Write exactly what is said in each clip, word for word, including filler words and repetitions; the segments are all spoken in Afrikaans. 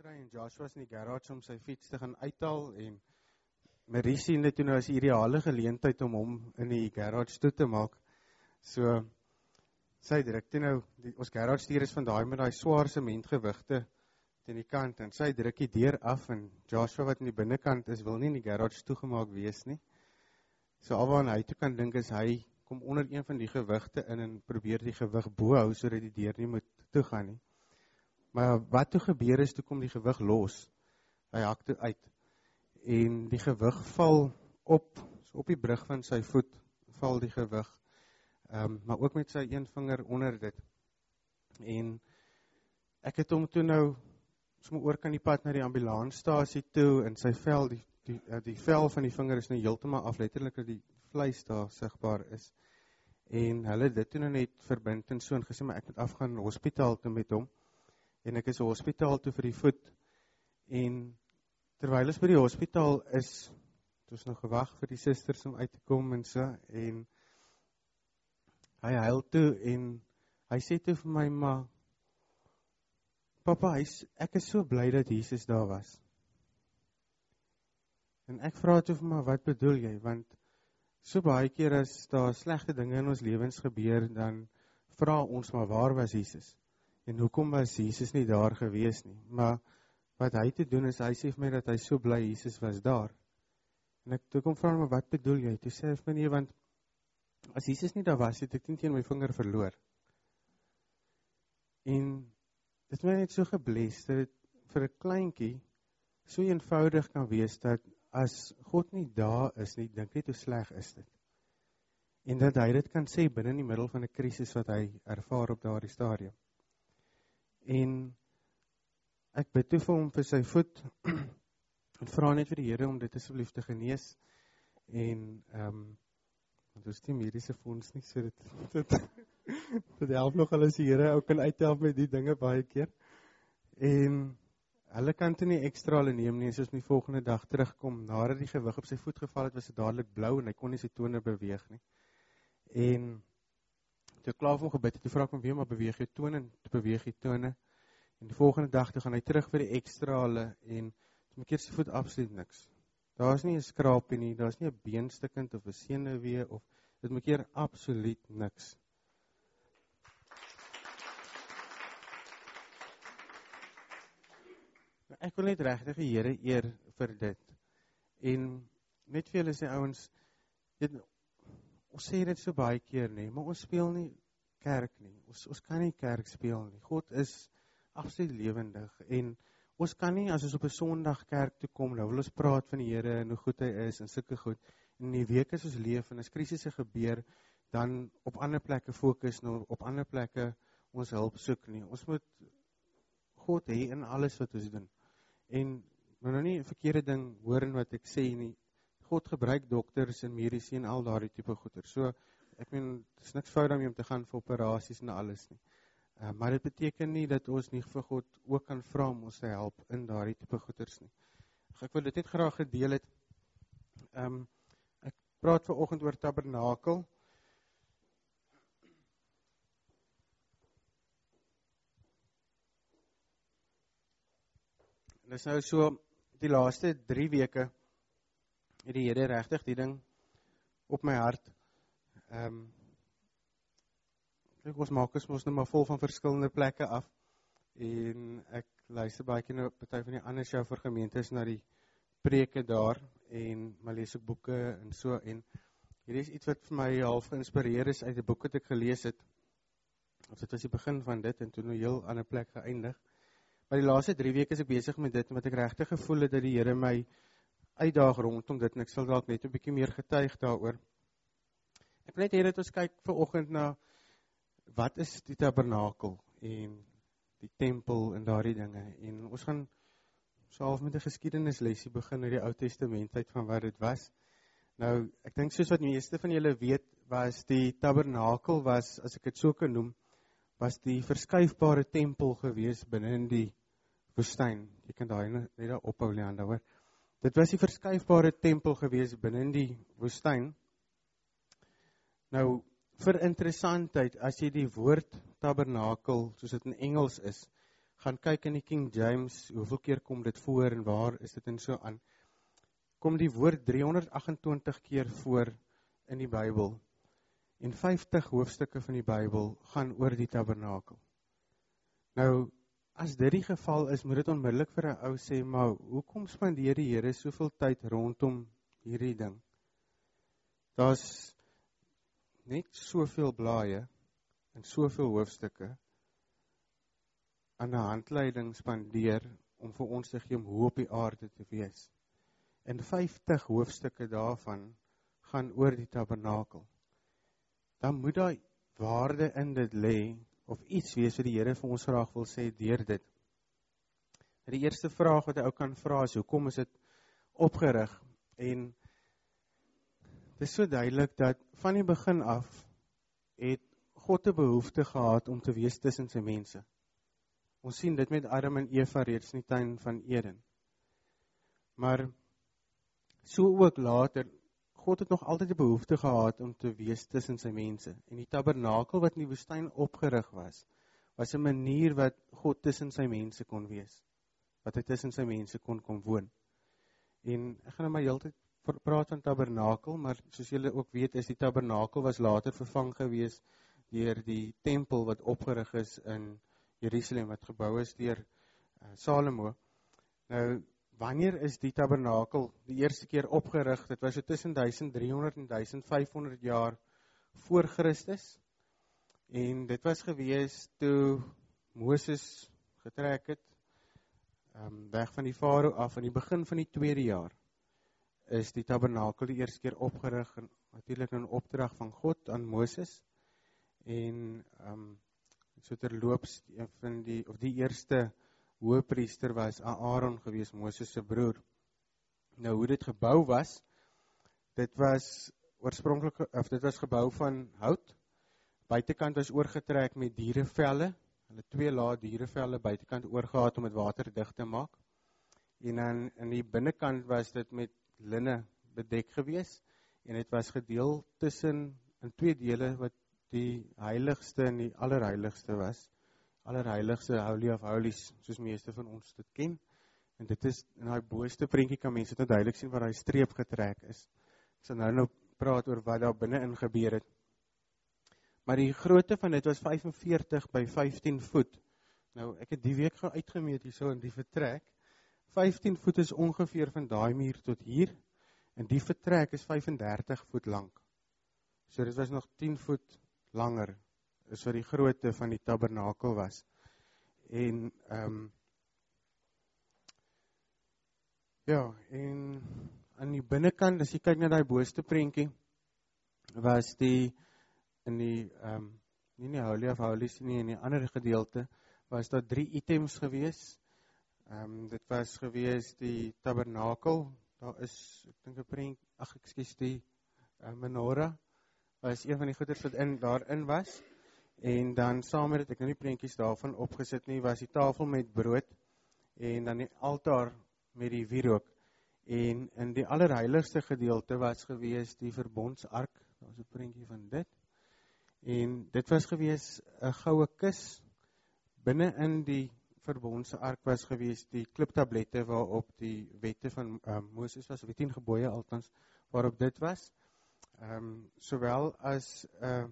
fietsry en Joshua was in die garage om sy fiets te gaan uithaal en Marie sien dit toe nou as die ideale geleentheid om hom in die garage toe te maak. So, sy druk toe nou, die, ons garage deur is van daai met daai swaar sementgewigte teen die kant en sy druk die deur af en Joshua wat in die binnekant is, wil nie in die garage toegemaak wees nie. So alwaar hy toe kan dink is hy kom onder een van die gewigte in en probeer die gewig bo hou sodat die deur nie moet toegaan nie. Maar wat toe gebeur is, toe kom die gewig los. Hy hak toe uit. En die gewig val op, so op die brug van sy voet, val die gewig. Um, maar ook met sy een vinger onder dit. En ek het hom toe nou, so oor kan die pad na die ambulansstasie toe, en sy vel, die, die, die vel van die vinger is nou heeltemal af, letterlik dat die vleis daar sigbaar is. En hulle dit toe nou net verbind en so, en gesê, maar ek moet afgaan hospitaal toe met hom. En ek is hospitaal toe vir die voet, en terwyl ons by die hospitaal is, het ons nog gewag vir die sisters om uit te kom en so, en hy huil toe, en hy sê toe vir my, maar, papa, hy, ek is so bly dat Jesus daar was. En ek vra toe vir my, wat bedoel jy, want so baie keer as daar slegte dinge in ons lewens gebeur, dan vra ons maar, waar was Jesus? En hoekom was Jesus nie daar gewees nie? Maar wat hy te doen is, hy sê vir my dat hy so bly Jesus was daar. En ek toe kom vra my, wat bedoel jy? Toe sê hy vir my nie, want as Jesus nie daar was, het ek nie teen my vinger verloor. En dit is my net so gebless, dat het vir 'n kleintjie so eenvoudig kan wees, dat as God nie daar is nie, dink net hoe sleg is dit. En dat hy dit kan sê binne in die middel van 'n krisis wat hy ervaar op daardie stadium. En ek bid toe vir hom vir sy voet en vra net vir die Here om dit asseblief te genees. En ehm um, want ons die mediese fonds nie, so dit dit, dit help nog al as die Here ook kan uithelp met die dinge baie keer. En hulle kan toe nie ekstra hulle neem nie, soos die volgende dag terugkom, nadat die gewig op sy voet geval het, was dit dadelik blou en hy kon nie sy tone beweeg nie. En toe ek klaar van gebid het, toe vra ek hom weer, maar beweeg jy tone, en toe beweeg jy tone. En die volgende dag, toe gaan hy terug vir die ekstra hulle, en toe my keer sy voet absoluut niks. Daar is nie 'n skrapie nie, daar is nie 'n beenstukkend of 'n senuwee, of dit my keer absoluut niks. Ek wil net regtig die Here eer vir dit. En net vir julle sê ouens, dit, ons sê dit so baie keer nie, maar ons speel nie kerk nie. Ons, ons kan nie kerk speel nie. God is absoluut lewendig. En ons kan nie, as ons op 'n Sondag kerk toe kom, nou wil ons praat van die Here en hoe goed hy is en sulke goed. En in die week as ons leef en as krisisse gebeur, dan op ander plekke fokus, nou op ander plekke ons hulp soek nie. Ons moet God hê in alles wat ons doen. En maar nou nie 'n verkeerde ding hoor in wat ek sê nie. God gebruik dokters en mediese en al daardie tipe goeder. So, ek meen, dit is niks fout daarmee om te gaan vir operasies en alles nie. Uh, maar dit beteken nie dat ons nie vir God ook kan vra om ons te help in daardie tipe goeders nie. Ek wil dit net graag gedeel het. Um, ek praat vanoggend oor tabernakel. En dit is nou so, die laaste drie weke het die Here regtig die ding op my hart. Um, ek, ons maak ons mos nou maar vol van verskillende plekke af. En ek luister baie keer nou party van die ander show vir gemeentes na die preke daar. En maar lees ook boeke en so. En hier is iets wat vir my half geïnspireer is uit die boek wat ek gelees het. Of dit was die begin van dit en toe nou heel ander plek geëindig. Maar die laaste drie weke is ek besig met dit, omdat ek regtig gevoel het dat die Here my uitdaag rondom dit, en ek sal dalk net 'n bietjie meer getuig daaroor. Ek wil net hê dat ons kyk vanoggend na, wat is die tabernakel, en die tempel, en daardie dinge, en ons gaan so half met 'n geskiedenislesie begin uit die Ou Testament uit van wat dit was. Nou, ek dink soos wat die meeste van julle weet, was die tabernakel, was, as ek dit so kan noem, was die verskuifbare tempel gewees binne in die woestyn. Jy kan daai net daar ophou, Leander, hoor. Dit was die verskuifbare tempel gewees binne in die woestyn. Nou, vir interessantheid, as jy die woord tabernakel, soos dit in Engels is, gaan kyk in die King James, hoeveel keer kom dit voor en waar is dit en so aan, kom die woord driehonderdagentwintig keer voor in die Bybel. En vyftig hoofstukke van die Bybel gaan oor die tabernakel. Nou, as dit die geval is, moet dit onmiddellik vir 'n ou sê, maar hoekom spandeer die Here soveel tyd rondom hierdie ding? Daar's net soveel blaaie en soveel hoofstukke aan 'n handleiding spandeer om vir ons te gee om hoe op die aarde te wees. En vyftig hoofstukke daarvan gaan oor die tabernakel. Dan moet daar waarde in dit lê, of iets wees wat die Here vir ons graag wil sê deur dit. Die eerste vraag wat 'n ou kan vra is, hoekom is dit opgerig? En dit is so duidelik dat van die begin af het God 'n behoefte gehad om te wees tussen sy mense. Ons sien dit met Adam en Eva reeds in die tuin van Eden. Maar so ook later, God het nog altyd 'n behoefte gehad om te wees tussen sy mense. En die tabernakel wat in die woestyn opgerig was, was 'n manier wat God tussen sy mense kon wees. Wat hy tussen sy mense kon kom woon. En ek gaan nou maar heeltyd praat van tabernakel, maar soos julle ook weet, is die tabernakel was later vervang gewees deur die tempel wat opgerig is in Jerusalem, wat gebou is deur uh, Salomo. Nou, wanneer is die tabernakel die eerste keer opgerig? Dit was so tussen duisend driehonderd en duisend vyfhonderd jaar voor Christus. En dit was gewees toe Moses getrek het, um, weg van die farao af, in die begin van die tweede jaar, is die tabernakel die eerste keer opgerig, en natuurlik in opdrag van God aan Moses. En um, so terloops, van die, of die eerste hoëpriester was Aaron gewees, Moses se broer. Nou hoe dit gebou was, dit was oorspronklik, of dit was gebou van hout. Buitekant was oorgetrek met dierevelle, hulle twee lae dierevelle buitekant oorgehad om dit waterdig te maak. En dan in die binnekant was dit met linne bedek gewees, en dit was gedeel tussen in twee dele wat die heiligste en die allerheiligste was. Allerheiligste, Holy of Holies, soos meeste van ons dit ken. En dit is, in die booste prentjie kan mense dit duidelik sien waar die streep getrek is. Ek sal nou nou praat oor wat daar binne-in gebeur het. Maar die grootte van dit was vyfenveertig by vyftien voet. Nou, ek het die week gou uitgemeet hier so in die vertrek. vyftien voet is ongeveer van daai muur tot hier, en die vertrek is vyfendertig voet lank. So dit was nog tien voet langer, is wat die grootte van die tabernakel was. En, um, ja, en aan die binnekant, as jy kyk na die booste prentjie, was die, in die, um, nie in die Holy of Holies, nie in die ander gedeelte, was daar drie items gewees. Um, dit was gewees die tabernakel, daar is, ek dink 'n prent, ag, ekskuus, die uh, menorah, was een van die goeders wat in, daarin was. En dan saam met dit, ek nou nie prentjies daarvan opgesit nie, was die tafel met brood, en dan die altaar met die wierook. En in die allerheiligste gedeelte was gewees die verbondsark, daar was 'n prentjie van dit. En dit was gewees 'n goue kus, binne in die verbondse ark was gewees die kliptablette waarop die wette van uh, Moses was, of die tien gebooie althans, waarop dit was. Um, sowel as uh,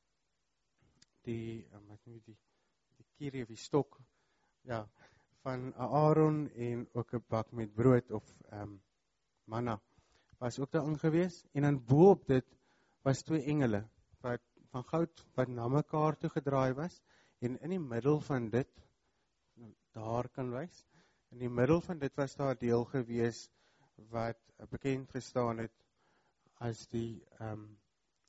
die, um, die, die, die kierie of die stok, ja, van Aaron en ook 'n bak met brood of um, manna, was ook daarin gewees. En dan bo op dit was twee engele, wat, van goud, wat na mekaar toe gedraai was, en in die middel van dit, daar kan wys, in die middel van dit was daar deel gewees, wat bekend gestaan het, as die, um,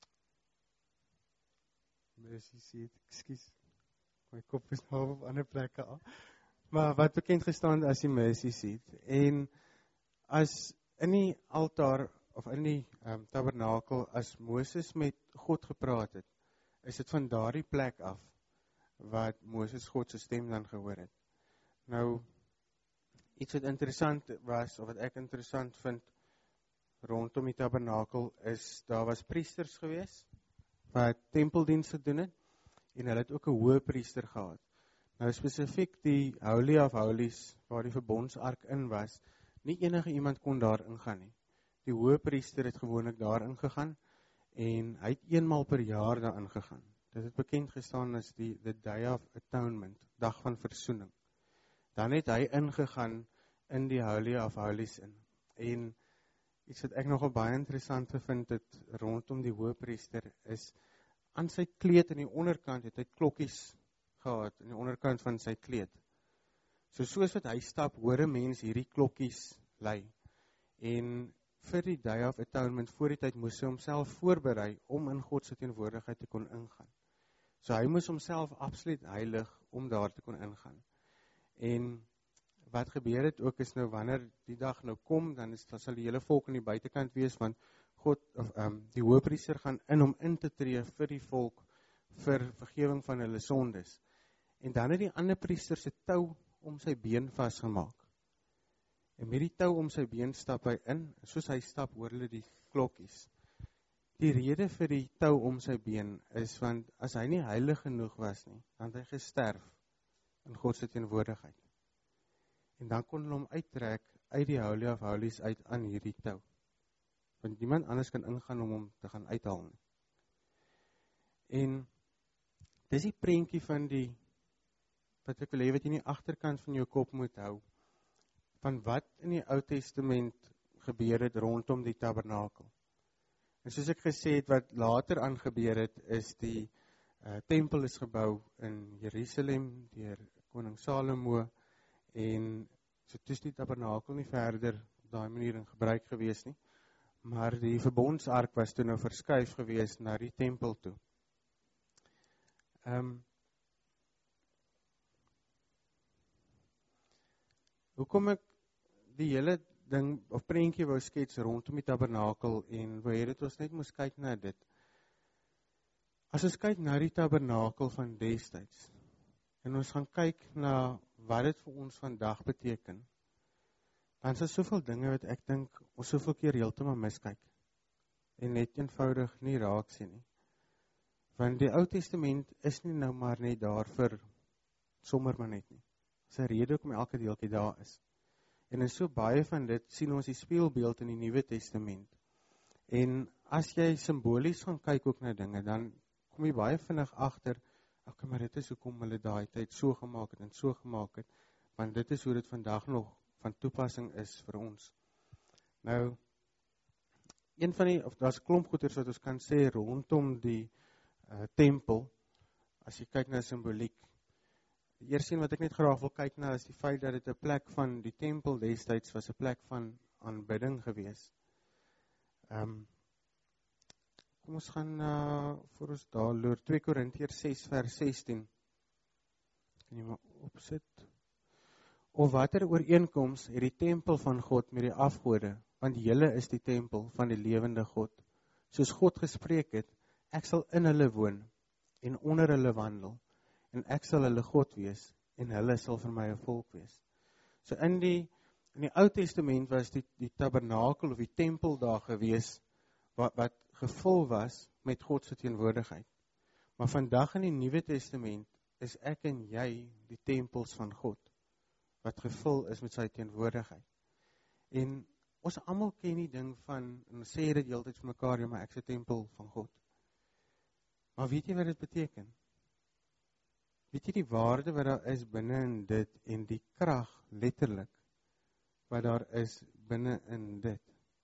mercy seat, excuse, my kop is nou op ander plekke al, maar wat bekend gestaan as die mercy seat, en as in die altaar, of in die um, tabernakel, as Moses met God gepraat het, is dit van daardie plek af, wat Moses God se stem dan gehoor het. Nou, iets wat interessant was, of wat ek interessant vind, rondom die tabernakel, is, daar was priesters gewees, wat tempeldienst gedoen het, en hulle het ook 'n hoë priester gehad. Nou spesifiek die Holy of Holies, waar die verbondsark in was, nie enige iemand kon daar ingaan nie. Die hoëpriester het gewoonlik daar ingegaan, en hy het eenmaal per jaar daar ingegaan. Dit het bekend gestaan as die the Day of Atonement, dag van versoening. Dan het hy ingegaan in die Holy of Holies in. En iets wat ek nogal baie interessant vind het rondom die hoëpriester is, aan sy kleed in die onderkant het hy klokkies gehad, in die onderkant van sy kleed. So soos wat hy stap, hoor 'n mens hierdie klokkies lei. En vir die Day of Atonement, voor die tyd moes hy homself voorberei om in God se teenwoordigheid te kon ingaan. So hy moes homself absoluut heilig om daar te kon ingaan. En wat gebeur het ook is nou, wanneer die dag nou kom, dan, is, dan sal die hele volk aan die buitekant wees, want God, of um, die hoëpriester gaan in om in te tree vir die volk, vir vergewing van hulle sondes. En dan het die ander priester se tou om sy been vasgemaak. En met die tou om sy been stap hy in, soos hy stap, hoor hulle die klokkies. Die rede vir die tou om sy been is, want as hy nie heilig genoeg was nie, dan het hy gesterf in God se teenwoordigheid. En dan kon hulle hom uittrek uit die Holy of Holies uit aan hierdie tou. Want niemand anders kan ingaan om hom te gaan uithaal nie. En dis die prentjie van die, wat ek wil hê wat jy in die agterkant van jou kop moet hou, van wat in die Ou Testament gebeur het rondom die tabernakel. En soos ek gesê het, wat later aangebeur het, is die uh, tempel is gebou in Jerusalem deur koning Salomo, en so toes die tabernakel nie verder op daai manier in gebruik gewees nie, maar die verbondsark was toe nou verskuif gewees na die tempel toe. Um, hoekom ek die hele ding, of prentjie wou skets rondom die tabernakel, en wou hê dat ons net moes kyk na dit. As ons kyk na die tabernakel van destyds, en ons gaan kyk na wat dit vir ons vandag beteken, dan is daar soveel dinge wat ek dink, ons soveel keer heeltemal miskyk, en net eenvoudig nie raak sien nie. Want die Ou Testament is nie nou maar net daar vir sommer maar net nie. Dis 'n rede hoekom elke deeltjie daar is. En in so baie van dit sien ons die spieelbeeld in die Nuwe Testament. En as jy simbolies gaan kyk ook na dinge, dan kom jy baie vinnig agter, ok, maar dit is hoekom hulle daai tyd so gemaak het en so gemaak het, want dit is hoe dit vandag nog van toepassing is vir ons. Nou, een van die, of daar's 'n klomp goeders wat ons kan sê rondom die uh, tempel, as jy kyk na simboliek. Die eerste een wat ek net graag wil kyk na is die feit dat dit 'n plek van die tempel destyds was 'n plek van aanbidding gewees. Um, kom ons gaan uh, voor ons daar loer twee Korintiërs ses vers sestien. Kan jy maar opsit? Of watter ooreenkoms het die tempel van God met die afgode, want julle is die tempel van die lewende God. Soos God gespreek het, ek sal in hulle woon en onder hulle wandel, en ek sal hulle God wees, en hulle sal vir my 'n volk wees. So in die, in die Ou Testament was die, die tabernakel of die tempel daar gewees, wat, wat gevul was met God se teenwoordigheid. Maar vandag in die Nuwe Testament is ek en jy die tempels van God, wat gevul is met sy teenwoordigheid. En ons almal ken die ding van, en sê dit heeltyd vir mekaar, ja, maar ek is 'n tempel van God. Maar weet jy wat dit beteken? Weet jy die waarde wat daar is binne in dit, en die krag, letterlik, wat daar is binne in dit?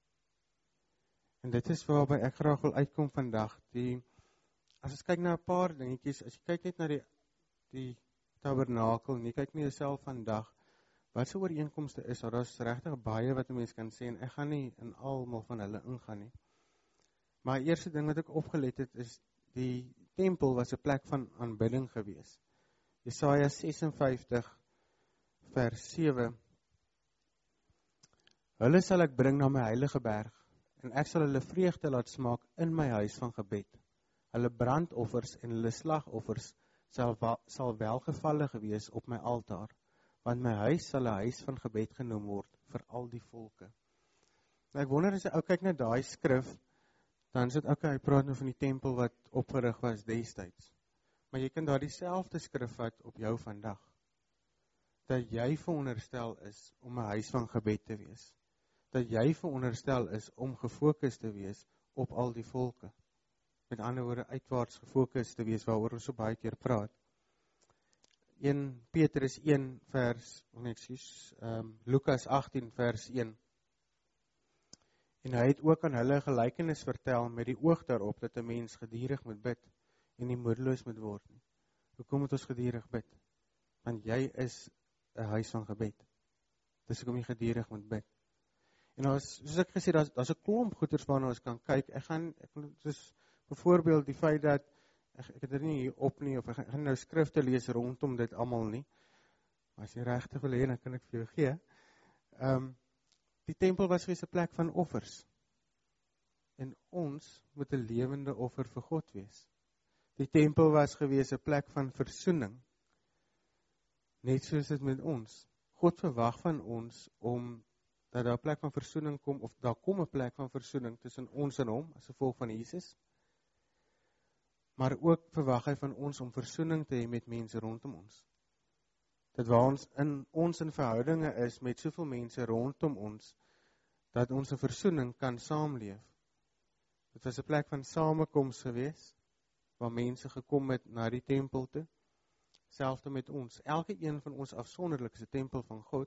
En dit is waarby ek graag wil uitkom vandag. Die, as ons kyk na 'n paar dingetjies, as jy kyk net na die, die tabernakel, en jy kyk nie jouself vandag, wat se ooreenkomste is, daar is regtig baie wat 'n mens kan sê, en ek gaan nie in almal van hulle ingaan nie. Maar die eerste ding wat ek opgelet het, is die tempel was 'n plek van aanbidding gewees. Jesaja ses en vyftig vers sewe. Hulle sal ek bring na my heilige berg, en ek sal hulle vreugde laat smaak in my huis van gebed. Hulle brandoffers en hulle slagoffers sal, sal welgevallig wees op my altaar, want my huis sal 'n huis van gebed genoem word vir al die volke. Nou ek wonder as jy ou kyk na daai skrif, dan is dit okay, hy praat nou van die tempel wat opgerig was destyds. Maar jy kan daar dieselfde skrif vat op jou vandag. Dat jy veronderstel is om 'n huis van gebed te wees. Dat jy veronderstel is om gefokus te wees op al die volke. Met ander woorde, uitwaarts gefokus te wees, waaroor ons so baie keer praat. Eerste Petrus een vers, oh nee, excuse, um, Lukas agttien vers een. En hy het ook aan hulle 'n gelykenis vertel met die oog daarop dat 'n mens gedurig moet bid en nie moedeloos moet word nie. Hoekom moet ons gedurig bid? Want jy is 'n huis van gebed. Dis hoekom jy gedurig moet bid. En as, soos ek gesê, daar's daar's 'n klomp goeters waarna ons kan kyk. Ek gaan, ek soos byvoorbeeld die feit dat, ek, ek het dit nie hier op nie, of ek gaan nou skrifte lees rondom dit almal nie. Maar as jy regtig wil hê, dan kan ek vir jou gee. Um, die tempel was gewees 'n plek van offers. En ons moet 'n lewende offer vir God wees. Die tempel was gewees 'n plek van versoening. Net soos dit met ons. God verwag van ons om dat daar 'n plek van versoening kom, of daar kom 'n plek van versoening tussen ons en hom, as gevolg van Jesus. Maar ook verwag hy van ons om versoening te hê met mense rondom ons. Dat waar ons in ons in verhoudinge is met soveel mense rondom ons, dat ons 'n versoening kan saamleef. Dit was 'n plek van samekoms gewees, waar mense gekom het na die tempel toe, selfs met ons. Elke een van ons afsonderlik is 'n tempel van God,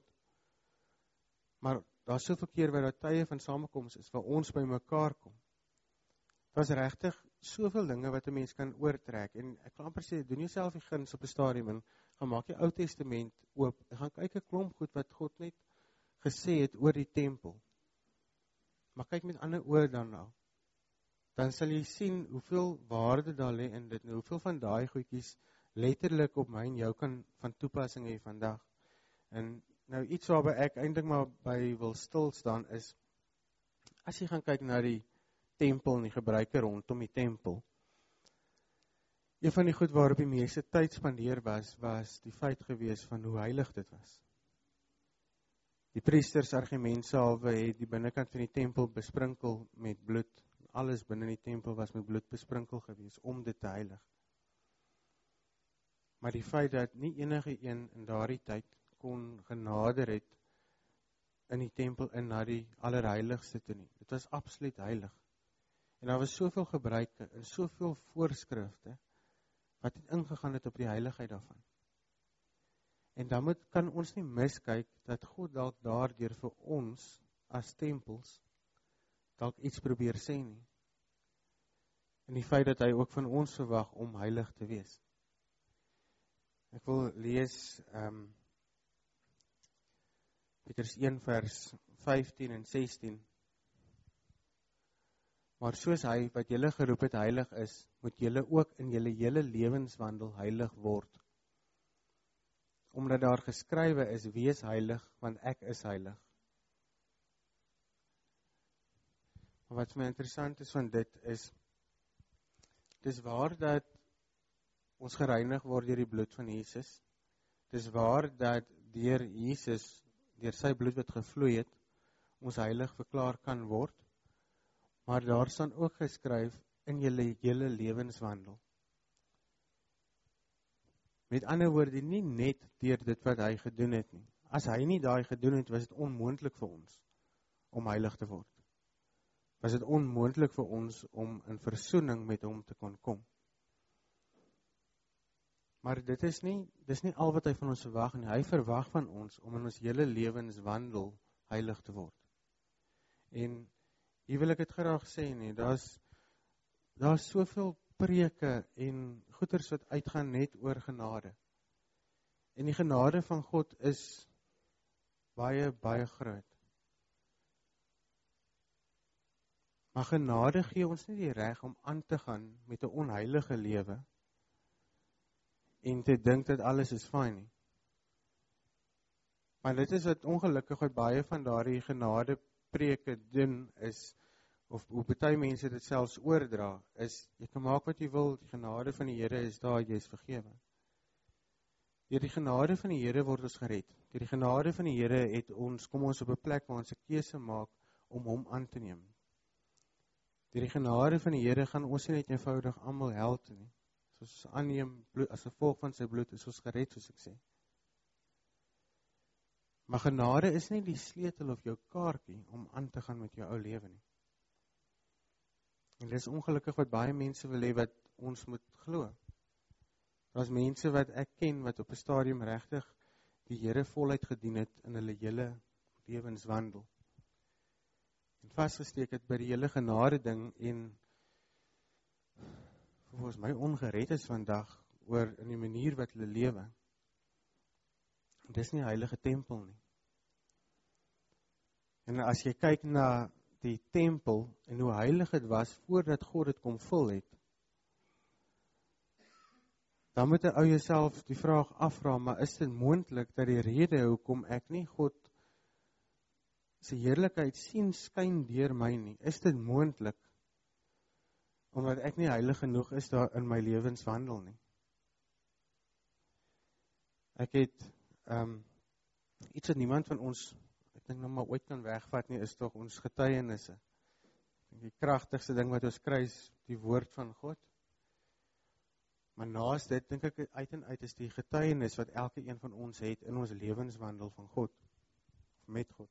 maar daar is soveel keer waar daar tye van samekoms is, waar ons by mekaar kom. Dit was regtig soveel dinge wat 'n mens kan oortrek, en ek kan amper sê, doen jouself die guns op 'n stadium, en gaan maak die Ou Testament oop, en gaan kyk 'n klomp goed wat God net gesê het oor die tempel. Maar kyk met ander oë daarna, dan sal jy sien hoeveel waarde daar lê in dit, en hoeveel van daai goedjies letterlik op my en jou kan van toepassing hê vandag. En nou iets waarby ek eintlik maar by wil stil staan is, as jy gaan kyk na die tempel en die gebruike rondom die tempel, een van die goed waarop die meeste tyd spandeer was, was die feit gewees van hoe heilig dit was. Die priesters argumentsalwe het die binnekant van die tempel besprinkel met bloed. Alles binne die tempel was met bloed besprinkel gewees, om dit te heilig. Maar die feit dat nie enige een in daardie tyd kon genader het in die tempel in na die allerheiligste toe nie. Dit was absoluut heilig. En daar was soveel gebruike en soveel voorskrifte wat het ingegaan het op die heiligheid daarvan. En dan moet, kan ons nie miskyk dat God dalk daardeur vir ons as tempels dalk iets probeer sê nie. En die feit dat hy ook van ons verwag om heilig te wees. Ek wil lees um, Petrus een vers vyftien en sestien. Maar soos hy wat julle geroep het heilig is, moet julle ook in julle hele lewenswandel heilig word. Omdat daar geskrywe is, wees heilig, want ek is heilig. Maar wat vir my interessant is van dit is, dis waar dat ons gereinig word deur die bloed van Jesus. Dis waar dat deur Jesus, deur sy bloed wat gevloei het, ons heilig verklaar kan word. Maar daar staan ook geskryf in julle hele lewenswandel. Met ander woorde, nie net deur dit wat hy gedoen het nie. As hy nie daai gedoen het, was dit onmoontlik vir ons om heilig te word. Was dit onmoontlik vir ons om in versoening met hom te kon kom. Maar dit is nie, dis nie al wat hy van ons verwag nie. Hy verwag van ons om in ons hele lewenswandel heilig te word. En hier wil ek het graag sê nie, daar's daar's soveel preke en goeters wat uitgaan net oor genade. En die genade van God is baie, baie groot. Maar genade gee ons nie die reg om aan te gaan met 'n onheilige lewe en te dink dat alles is fyn nie. Maar dit is wat ongelukkig wat baie van daardie genade preke doen is, of hoe baie mense dit selfs oordra, is, jy kan maak wat jy wil, die genade van die Here is daar, jy is vergewe. Deur die genade van die Here word ons gered. Deur die genade van die Here het ons, kom ons op 'n plek waar ons 'n keuse maak om hom aan te neem. Deur die genade van die Here gaan ons nie net eenvoudig almal hel toe nie. As ons aanneem, bloed, as gevolg van sy bloed is ons gered, soos ek sê. Maar genade is nie die sleutel of jou kaartjie om aan te gaan met jou ou lewe nie. En dit is ongelukkig wat baie mense wil hê wat ons moet glo. Daar's mense wat ek ken wat op 'n stadium regtig die Here voluit gedien het in hulle hele lewenswandel. En vasgesteek het by die hele genade ding en volgens my ongered is vandag oor in die manier wat hulle lewe. Dis nie heilige tempel nie. En as jy kyk na die tempel en hoe heilig het was voordat God dit kom vul het, dan moet jy ou jouself die vraag afvra, maar is dit moontlik dat die rede hoekom ek nie God se heerlikheid sien skyn deur my nie, is dit moontlik omdat ek nie heilig genoeg is daar in my lewenswandel nie? Ek het um, iets wat niemand van ons, ek dink nou maar ooit kan wegvat nie, is tog ons getuienisse. Die kragtigste ding wat ons kry is die woord van God. Maar naast dit, dink ek uit en uit is die getuienis wat elke een van ons het in ons lewenswandel van God, of met God.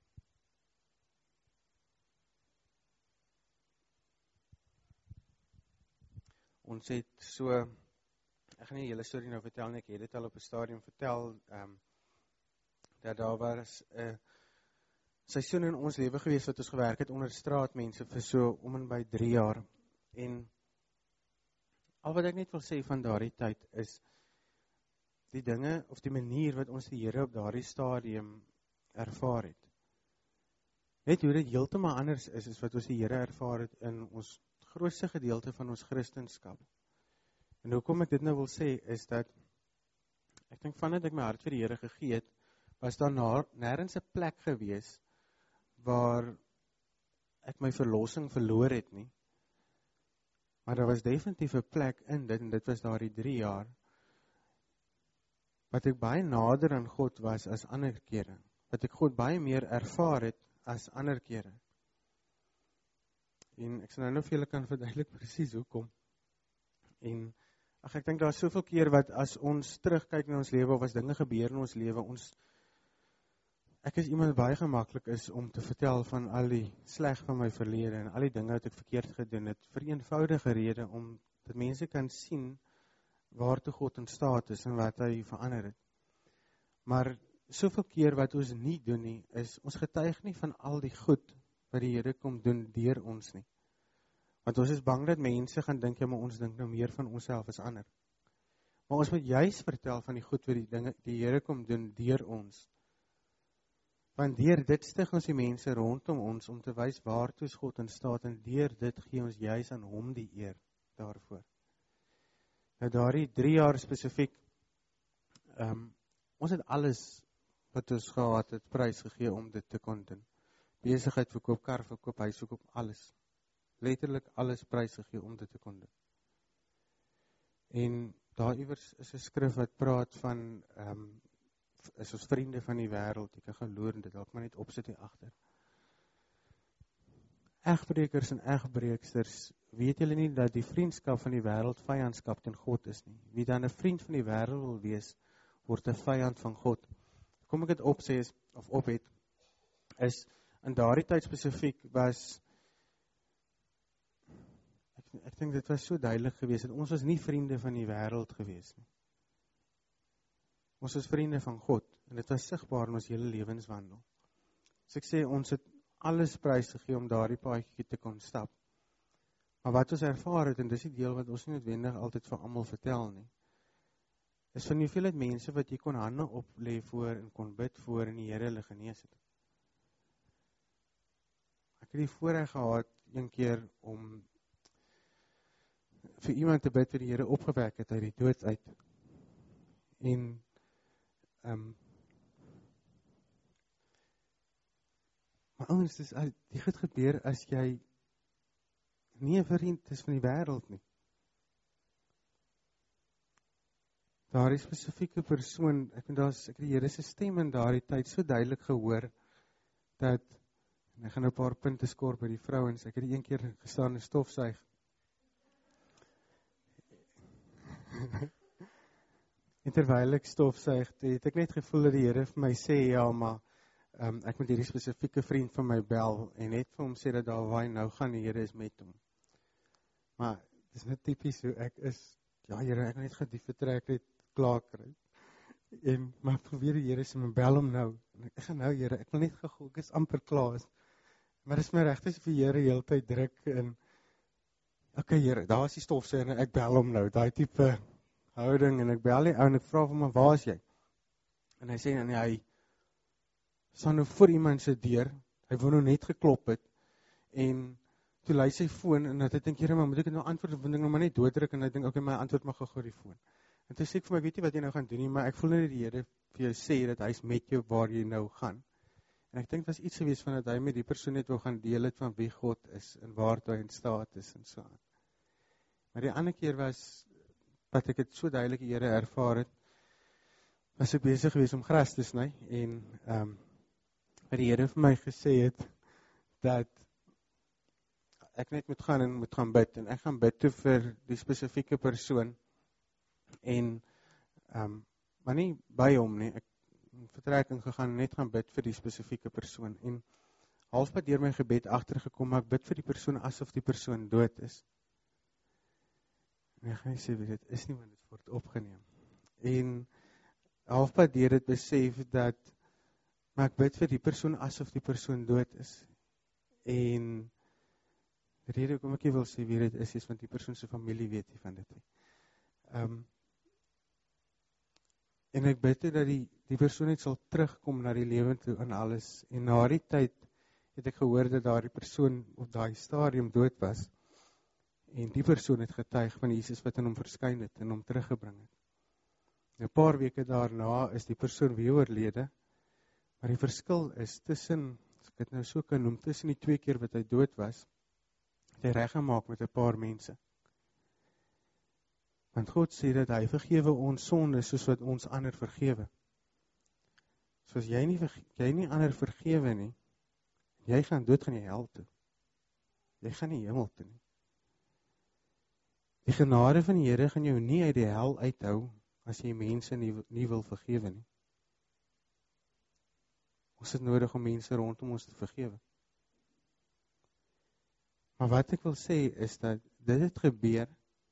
Ons het so, ek gaan nie die hele storie nou vertel nie, ek het dit al op 'n stadium vertel, um, dat daar was 'n uh, seisoen in ons lewe gewees wat ons gewerk het onder straatmense vir so om en by drie jaar. En al wat ek net wil sê van daardie tyd is die dinge of die manier wat ons die Here op daardie stadium ervaar het. Net hoe dit heeltemal anders is as wat ons die Here ervaar het in ons grootste gedeelte van ons Christendom. En hoekom ek dit nou wil sê is dat ek dink vandat ek my hart vir die Here gegee het, was daar nêrens 'n plek gewees waar ek my verlossing verloor het nie. Maar daar was definitief 'n plek in dit, en dit was daardie drie jaar, wat ek baie nader aan God was as ander kere, wat ek God baie meer ervaar het as ander kere. En ek sal nou nou vir julle kan verduidelik presies hoekom. En ag ek dink daar is soveel keer wat as ons terugkyk na ons lewe, of as dinge gebeur in ons lewe, ons ek is iemand baie gemaklik is om te vertel van al die sleg van my verlede en al die dinge wat ek verkeerd gedoen het, vir 'n eenvoudige rede om dat mense kan sien waartoe God in staat is en wat hy verander het. Maar soveel keer wat ons nie doen nie, is ons getuig nie van al die goed wat die Here kom doen deur ons nie. Want ons is bang dat mense gaan dink, ja, maar ons dink nou meer van onsself as ander. Maar ons moet juis vertel van die goed wat die dinge die Here kom doen deur ons. Want deur dit stig ons die mense rondom ons om te wys waartoe is God in staat, en deur dit gee ons juis aan hom die eer daarvoor. Nou daardie drie jaar spesifiek, um, ons het alles wat ons gehad het prys gegee om dit te kon doen. Besigheid verkoop, kar verkoop, huis verkoop, alles. Letterlik alles prys gegee om dit te kon doen. En daar iewers is 'n skrif wat praat van um, is ons vriende van die wêreld, ek kan geloor en dit dalk maar net opsit hier agter. Egbreekers en egbreeksters, weet julle nie dat die vriendskap van die wêreld vyandskap teen God is nie? Wie dan 'n vriend van die wêreld wil wees, word 'n vyand van God. Kom ek dit opsê is, of op het, is in daardie tyd spesifiek was, ek, ek dink dit was so duidelik geweest, dat ons was nie vriende van die wêreld geweest nie. Ons is vriende van God, en dit was sigbaar in ons hele lewenswandel. So ek sê, ons het alles prys gegee om daardie paadjie te kon stap. Maar wat ons ervaar het, en dis die deel wat ons nie noodwendig altyd vir almal vertel nie, is van die hoeveelheid mense wat jy kon hande op lê voor en kon bid voor en die Here hulle genees het. Ek het die voorreg gehad een keer om vir iemand te bid wat die Here opgewek het uit die dood uit. En Um, maar ouens, dis, die goed gebeur as jy nie 'n vriend is van die wêreld nie. Daardie spesifieke persoon, ek weet daar's ek het die Here se stem in daardie tyd so duidelik gehoor dat, en ek gaan nou 'n paar punte skor by die vrouens, ek het die een keer gestaan en stofsuig. En terwyl ek stofsuig, het ek net gevoel dat die Here vir my sê, ja, maar um, ek moet hierdie spesifieke vriend van my bel, en net vir hom sê dat daar waar hy nou gaan, die Here is met hom. Maar, dit is net typies hoe ek is, ja Here, ek net gaan die vertrek net klaar kry. En, maar probeer die Here sê, my bel hom nou. En ek gaan nou, Here, ek wil net gegooi, ek is amper klaar. Maar dit is my recht, as vir Here heel tyd druk, en, ok Here, daar is die stofsuiger, en ek bel hom nou, daai type houding, en ek bel die ou, en ek vraag hom, maar waar is jy? En hy sê, en hy staan nou voor iemand se deur, hy wou nou net geklop het, en toe lui sy foon, en hy dink, Here, maar moet ek nou antwoord, of moet ek nou maar net dooddruk, en hy dink, ok, my antwoord mag gou die foon. En toe sê ek vir my, weet jy wat jy nou gaan doen nie, maar ek voel net die Here vir jou sê, dat hy is met jou waar jy nou gaan. En ek dink, dit was iets gewees van, dat hy met die persoon net wil gaan deel het van wie God is, en waar hy in staat is, en so aan. Maar die ander keer was, wat ek het so duidelik die Here ervaar het, was ek besig gewees om gras te sny, en um, wat die Here vir my gesê het, dat ek net moet gaan en moet gaan bid, en ek gaan bid toe vir die spesifieke persoon, en, um, maar nie by hom nie, ek vertrekking gegaan, net gaan bid vir die spesifieke persoon, en halfpad deur my gebed agtergekom, maar ek bid vir die persoon, asof die persoon dood is. En ek gaan nie sê wie dit is nie, want dit word opgeneem. En halfpad deur het besef dat, maar ek bid vir die persoon, asof die persoon dood is. En die rede hoekom ek nie wil sê wie dit is, is want die persoon se familie weet nie van dit nie. Um, en ek bid dat die, die persoon net sal terugkom na die lewe toe en alles. En na die tyd het ek gehoor dat daar die persoon op daai stadium dood was. En die persoon het getuig van Jesus wat in hom verskyn het en hom teruggebring het. En 'n paar weke daarna is die persoon weer oorlede. Maar die verskil is tussen, as ek dit nou so kan noem, tussen die twee keer wat hy dood was, het hy reggemaak met 'n paar mense. Want God sê dat hy vergewe ons sondes soos wat ons ander vergewe. So as jy nie, jy nie ander vergewe nie, jy gaan dood, gaan jy hel toe. Jy gaan nie hemel toe nie. Die genade van die Here gaan jou nie uit die hel uithou, as jy mense nie, nie wil vergewe nie. Ons het nodig om mense rondom ons te vergewe. Maar wat ek wil sê is dat dit het gebeur,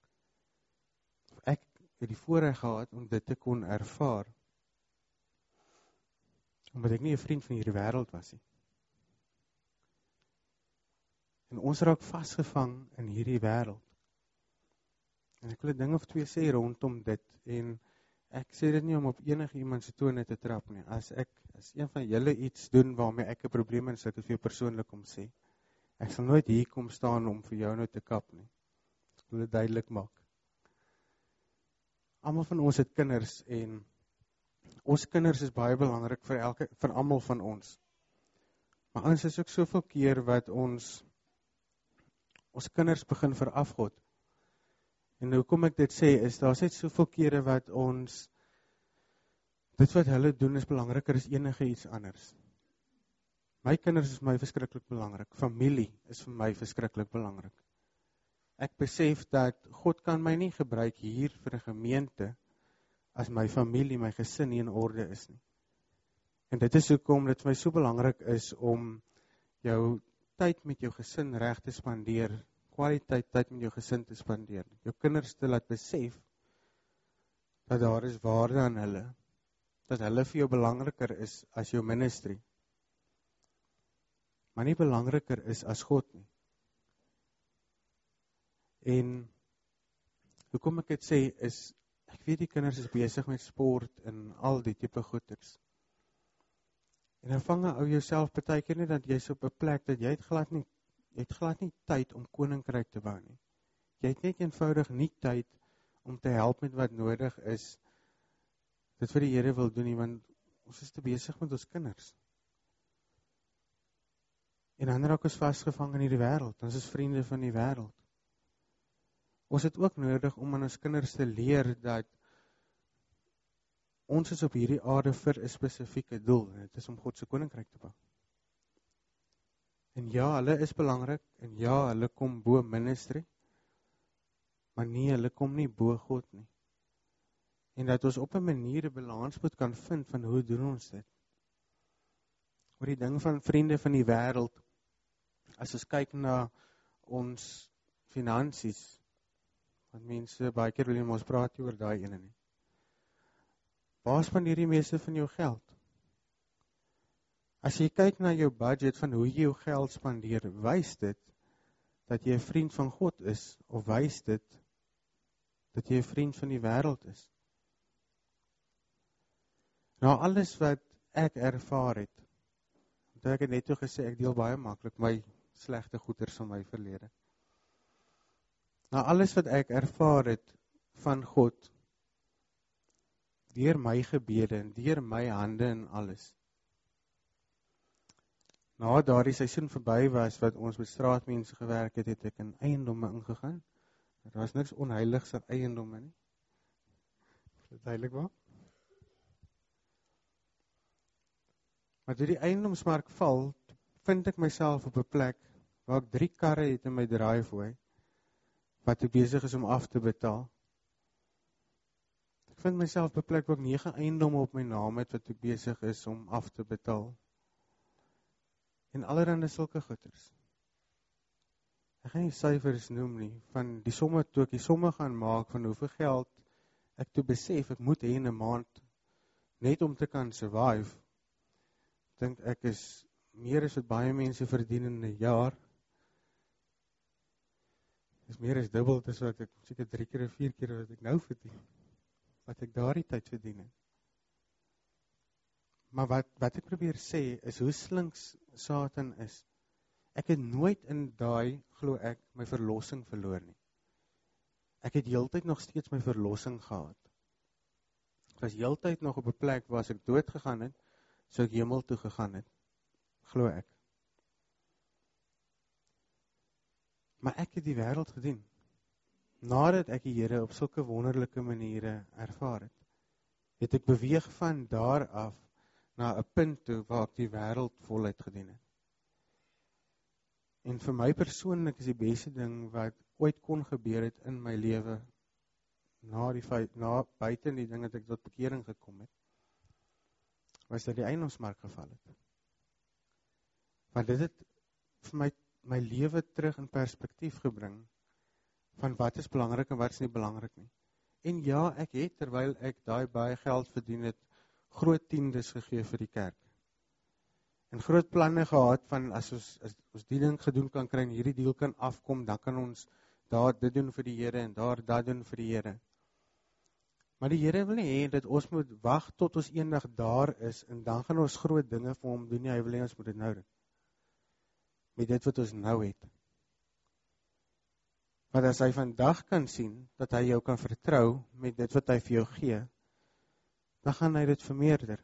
ek het die voorreg gehad om dit te kon ervaar, omdat ek nie 'n vriend van hierdie wêreld was nie. En ons raak vasgevang in hierdie wêreld. En ek wil 'n ding of twee sê rondom dit, en ek sê dit nie om op enige iemand se tone te trap nie. As ek, as een van julle iets doen waarmee ek 'n probleem in sit, of jy persoonlik kom sê, ek sal nooit hier kom staan om vir jou nou te kap nie. Ek wil dit duidelik maak. Almal van ons het kinders, en ons kinders is baie belangrik vir elke, vir almal van ons. Maar ons is ook soveel keer wat ons, ons kinders begin verafgod. En nou kom ek dit sê, is daar net soveel kere wat ons, dit wat hulle doen is belangriker as enige iets anders. My kinders is vir my verskriklik belangrik, familie is vir my verskriklik belangrik. Ek besef dat God kan my nie gebruik hier vir 'n gemeente, as my familie, my gesin nie in orde is nie. En dit is hoekom dit vir my so belangrik is om jou tyd met jou gesin reg te spandeer, kwaliteit tyd met jou gesin te spandeer, jou kinders te laat besef, dat daar is waarde aan hulle, dat hulle vir jou belangriker is as jou ministry, maar nie belangriker is as God nie. En, hoekom ek dit sê, is, ek weet die kinders is besig met sport, en al die tipe goeders, en dan vang ou jouself partykeer nie, dat jy is op 'n plek, dat jy het glad nie, jy het glad nie tyd om koninkryk te bou nie. Jy het net eenvoudig nie tyd om te help met wat nodig is, dit vir die Here wil doen nie, want ons is te besig met ons kinders. En dan raak ons vasgevang in hierdie wêreld, ons is vriende van die wêreld. Ons het ook nodig om aan ons kinders te leer dat ons is op hierdie aarde vir 'n spesifieke doel, en dit is om God se koninkryk te bou. En ja, hulle is belangrik, en ja, hulle kom bo ministry, maar nee, hulle kom nie bo God nie. En dat ons op 'n manier 'n balans moet kan vind van hoe doen ons dit. Oor die ding van vriende van die wêreld, as ons kyk na ons finansies, want mense baie keer wil nie ons praat oor daai ene nie. Waar spandeer jy meeste van jou geld? As jy kyk na jou budget van hoe jy jou geld spandeer, wys dit dat jy 'n vriend van God is, of wys dit dat jy 'n vriend van die wêreld is? Nou alles wat ek ervaar het, want ek het net toe gesê, ek deel baie maklik my slegte goeders van my verlede. Nou alles wat ek ervaar het van God, deur my gebede en deur my hande en alles. Na daardie seisoen verby was wat ons met straatmense gewerk het, het ek in eiendomme ingegaan. Daar was niks onheiligs aan eiendomme nie. Is dit duidelik waar? Maar toe die eiendomsmark val, vind ek myself op 'n plek waar ek drie karre het in my driveway, wat ek besig is om af te betaal. Ek vind myself op 'n plek waar ek nege eiendomme op my naam het, wat ek besig is om af te betaal. En allerhande sulke goeders. Ek gaan nie syfers noem nie, van die somme toe ek die somme gaan maak, van hoeveel geld ek toe besef, ek moet hê in 'n maand, net om te kan survive. Dink ek is meer as wat baie mense verdien in 'n jaar. Is meer as dubbel as wat ek seker drie keer of vier keer wat ek nou verdien. Wat ek daardie tyd verdien het. Maar wat, wat ek probeer sê, is hoe slinks Satan is. Ek het nooit in daai, glo ek, my verlossing verloor nie. Ek het heeltyd nog steeds my verlossing gehad. Ek was heeltyd nog op 'n plek waar as ek dood gegaan het, sou ek hemel toe gegaan het. Glo ek. Maar ek het die wêreld gedien. Nadat ek die Here op sulke wonderlike maniere ervaar het, het ek beweeg van daar af na 'n punt toe waar ek die wêreld voluit gedien het. En vir my persoonlik is die beste ding wat ooit kon gebeur het in my lewe, na die feit, na buiten die ding dat ek tot bekering gekom het, was dat die eiendomsmark geval het. Want dit het vir my, my lewe terug in perspektief gebring, van wat is belangrik en wat is nie belangrik nie. En ja, ek het, terwyl ek daai baie geld verdien het, groot tiendes gegee vir die kerk. En groot planne gehad van, as ons, as ons die ding gedoen kan kry, en hierdie deal kan afkom, dan kan ons daar dit doen vir die Here, en daar dat doen vir die Here. Maar die Here wil nie hê dat ons moet wag tot ons eendag daar is, en dan gaan ons groot dinge vir hom doen nie, hy wil hê ons moet dit nou doen. Met dit wat ons nou het. Want as hy vandag kan sien, dat hy jou kan vertrou, met dit wat hy vir jou gee, dan gaan hy dit vermeerder.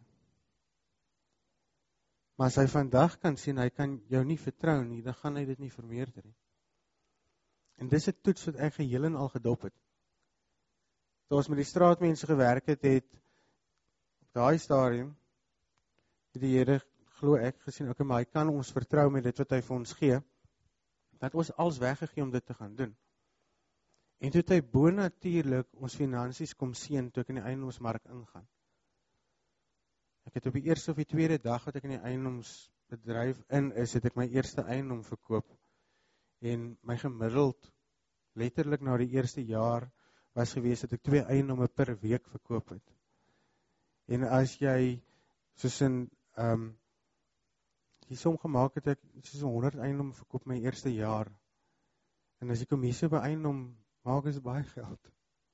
Maar as hy vandag kan sien, hy kan jou nie vertrou nie, dan gaan hy dit nie vermeerder nie. En dis 'n toets wat ek geheel en al gedop het. Toe ons met die straatmense gewerk het, het op daai stadium, het die Here, glo ek, gesien, okay, maar hy kan ons vertrou met dit wat hy vir ons gee, dat ons alles weggegee om dit te gaan doen. En toe het hy bonatuurlik ons finansies kom seën, toe ek in die eiendomsmark ingaan. Ek het op die eerste of die tweede dag wat ek in die eiendomsbedryf in is, het ek my eerste eiendom verkoop. En my gemiddeld, letterlik na die eerste jaar, was gewees dat ek twee eiendomme per week verkoop het. En as jy, soos in, um, die som gemaak het, ek soos honderd eiendomme verkoop my eerste jaar. En as die kommissie by eiendom maak, is baie geld.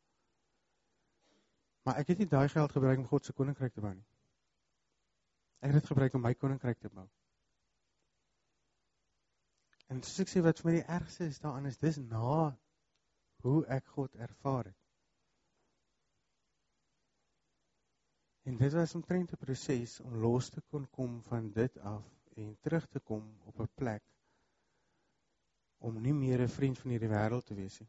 Maar ek het nie daai geld gebruik om God se koninkryk te bou nie. Ek het dit gebruik om my koninkryk te bou. En soos ek sê, wat vir my die ergste is daaraan is, dis na hoe ek God ervaar het. En dit was omtrent 'n proses om los te kon kom van dit af en terug te kom op 'n plek om nie meer 'n vriend van hierdie wêreld te wees nie.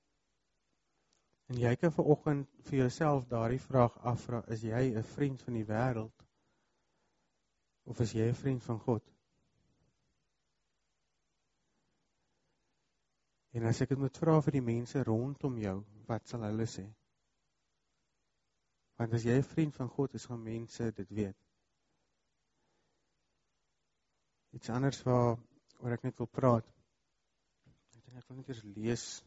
En jy kan vanoggend vir jouself daardie vraag afvra, is jy 'n vriend van die wêreld of is jy 'n vriend van God? En as ek dit moet vra vir die mense rondom jou, wat sal hulle sê? Want as jy 'n vriend van God is, gaan mense dit weet. Iets anders waar, waar ek net wil praat. Ek dink ek wil net eers lees.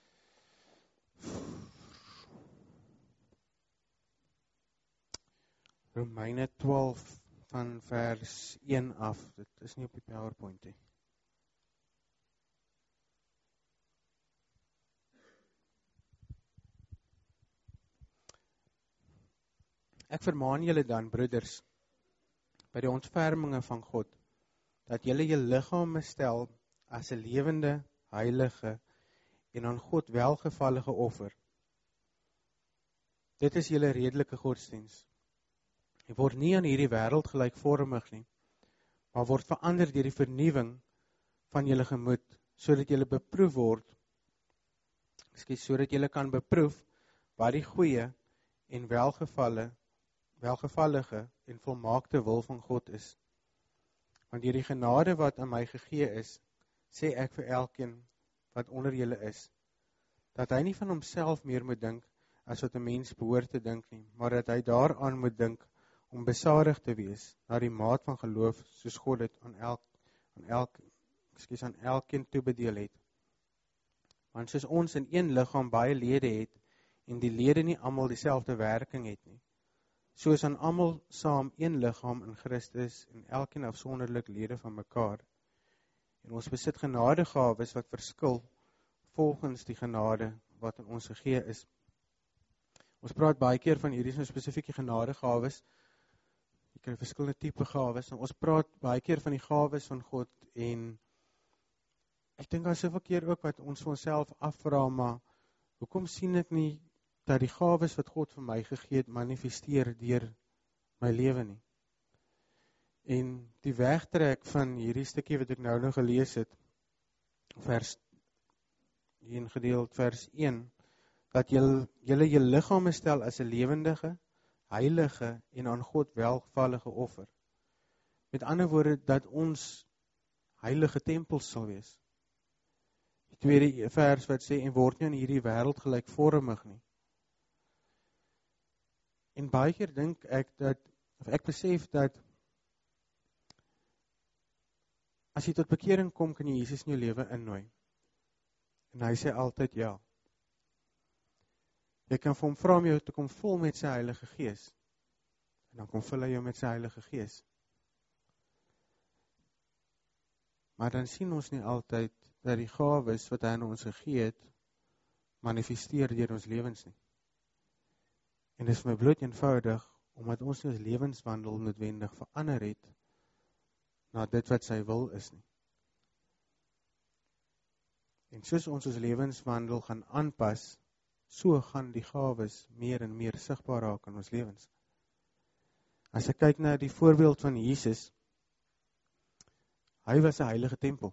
Romeine twaalf van vers een af. Dit is nie op die PowerPoint nie. Ek vermaan julle dan, broeders, by die ontferminge van God, dat julle julle liggame stel as 'n lewende, heilige en aan God welgevallige offer. Dit is julle redelike godsdiens. Jy word nie aan hierdie wêreld gelykvormig nie, maar word verander deur die vernuwing van julle gemoed, sodat julle beproef word, ekskuus, sodat julle kan beproef wat die goeie en welgevalle, welgevallige en volmaakte wil van God is. Want deur die genade wat aan my gegee is, sê ek vir elkeen wat onder julle is, dat hy nie van homself meer moet dink as wat 'n mens behoort te dink nie, maar dat hy daaraan moet dink om besadig te wees na die maat van geloof soos God dit aan elk aan elk ekskuus aan elkeen toebedeel het. Want soos ons in een liggaam baie lede het en die lede nie almal dieselfde werking het nie, soos aan almal saam een liggaam in Christus en elkeen afsonderlik lede van mekaar. En ons besit genadegawes wat verskil volgens die genade wat aan ons gegee is. Ons praat baie keer van hierdie so spesifieke genadegawes. Jy kry verskillende tipe gawes. Ons praat baie keer van die gawes van God en ek dink daar is soveel keer ook wat ons vir onsself afvra, maar hoekom sien ek nie dat die gawes wat God vir my gegee het manifesteer deur my lewe nie? En die wegtrek van hierdie stukkie wat ek nou nog gelees het, vers hier ingedeeld vers een, dat julle julle julle liggame stel as 'n lewendige, heilige en aan God welgevallige offer. Met ander woorde, dat ons heilige tempels sal wees. Die tweede vers wat sê, en word nie aan hierdie wêreld gelykvormig nie. En baie keer dink ek dat, of ek besef dat, as jy tot bekering kom, kan jy Jesus in jou lewe innooi. En hy sê altyd ja. Jy kan vir hom vra om jou te kom vul met sy Heilige Gees. En dan kom vul hy jou met sy Heilige Gees. Maar dan sien ons nie altyd dat die gawes wat hy aan ons gegee het, manifesteer deur ons lewens nie. En dit is vir my bloot eenvoudig, omdat ons nie ons lewenswandel noodwendig verander het, na dit wat sy wil is nie. En soos ons ons lewenswandel gaan aanpas, so gaan die gawes meer en meer sigbaar raak in ons lewens. As ek kyk na die voorbeeld van Jesus, hy was 'n heilige tempel.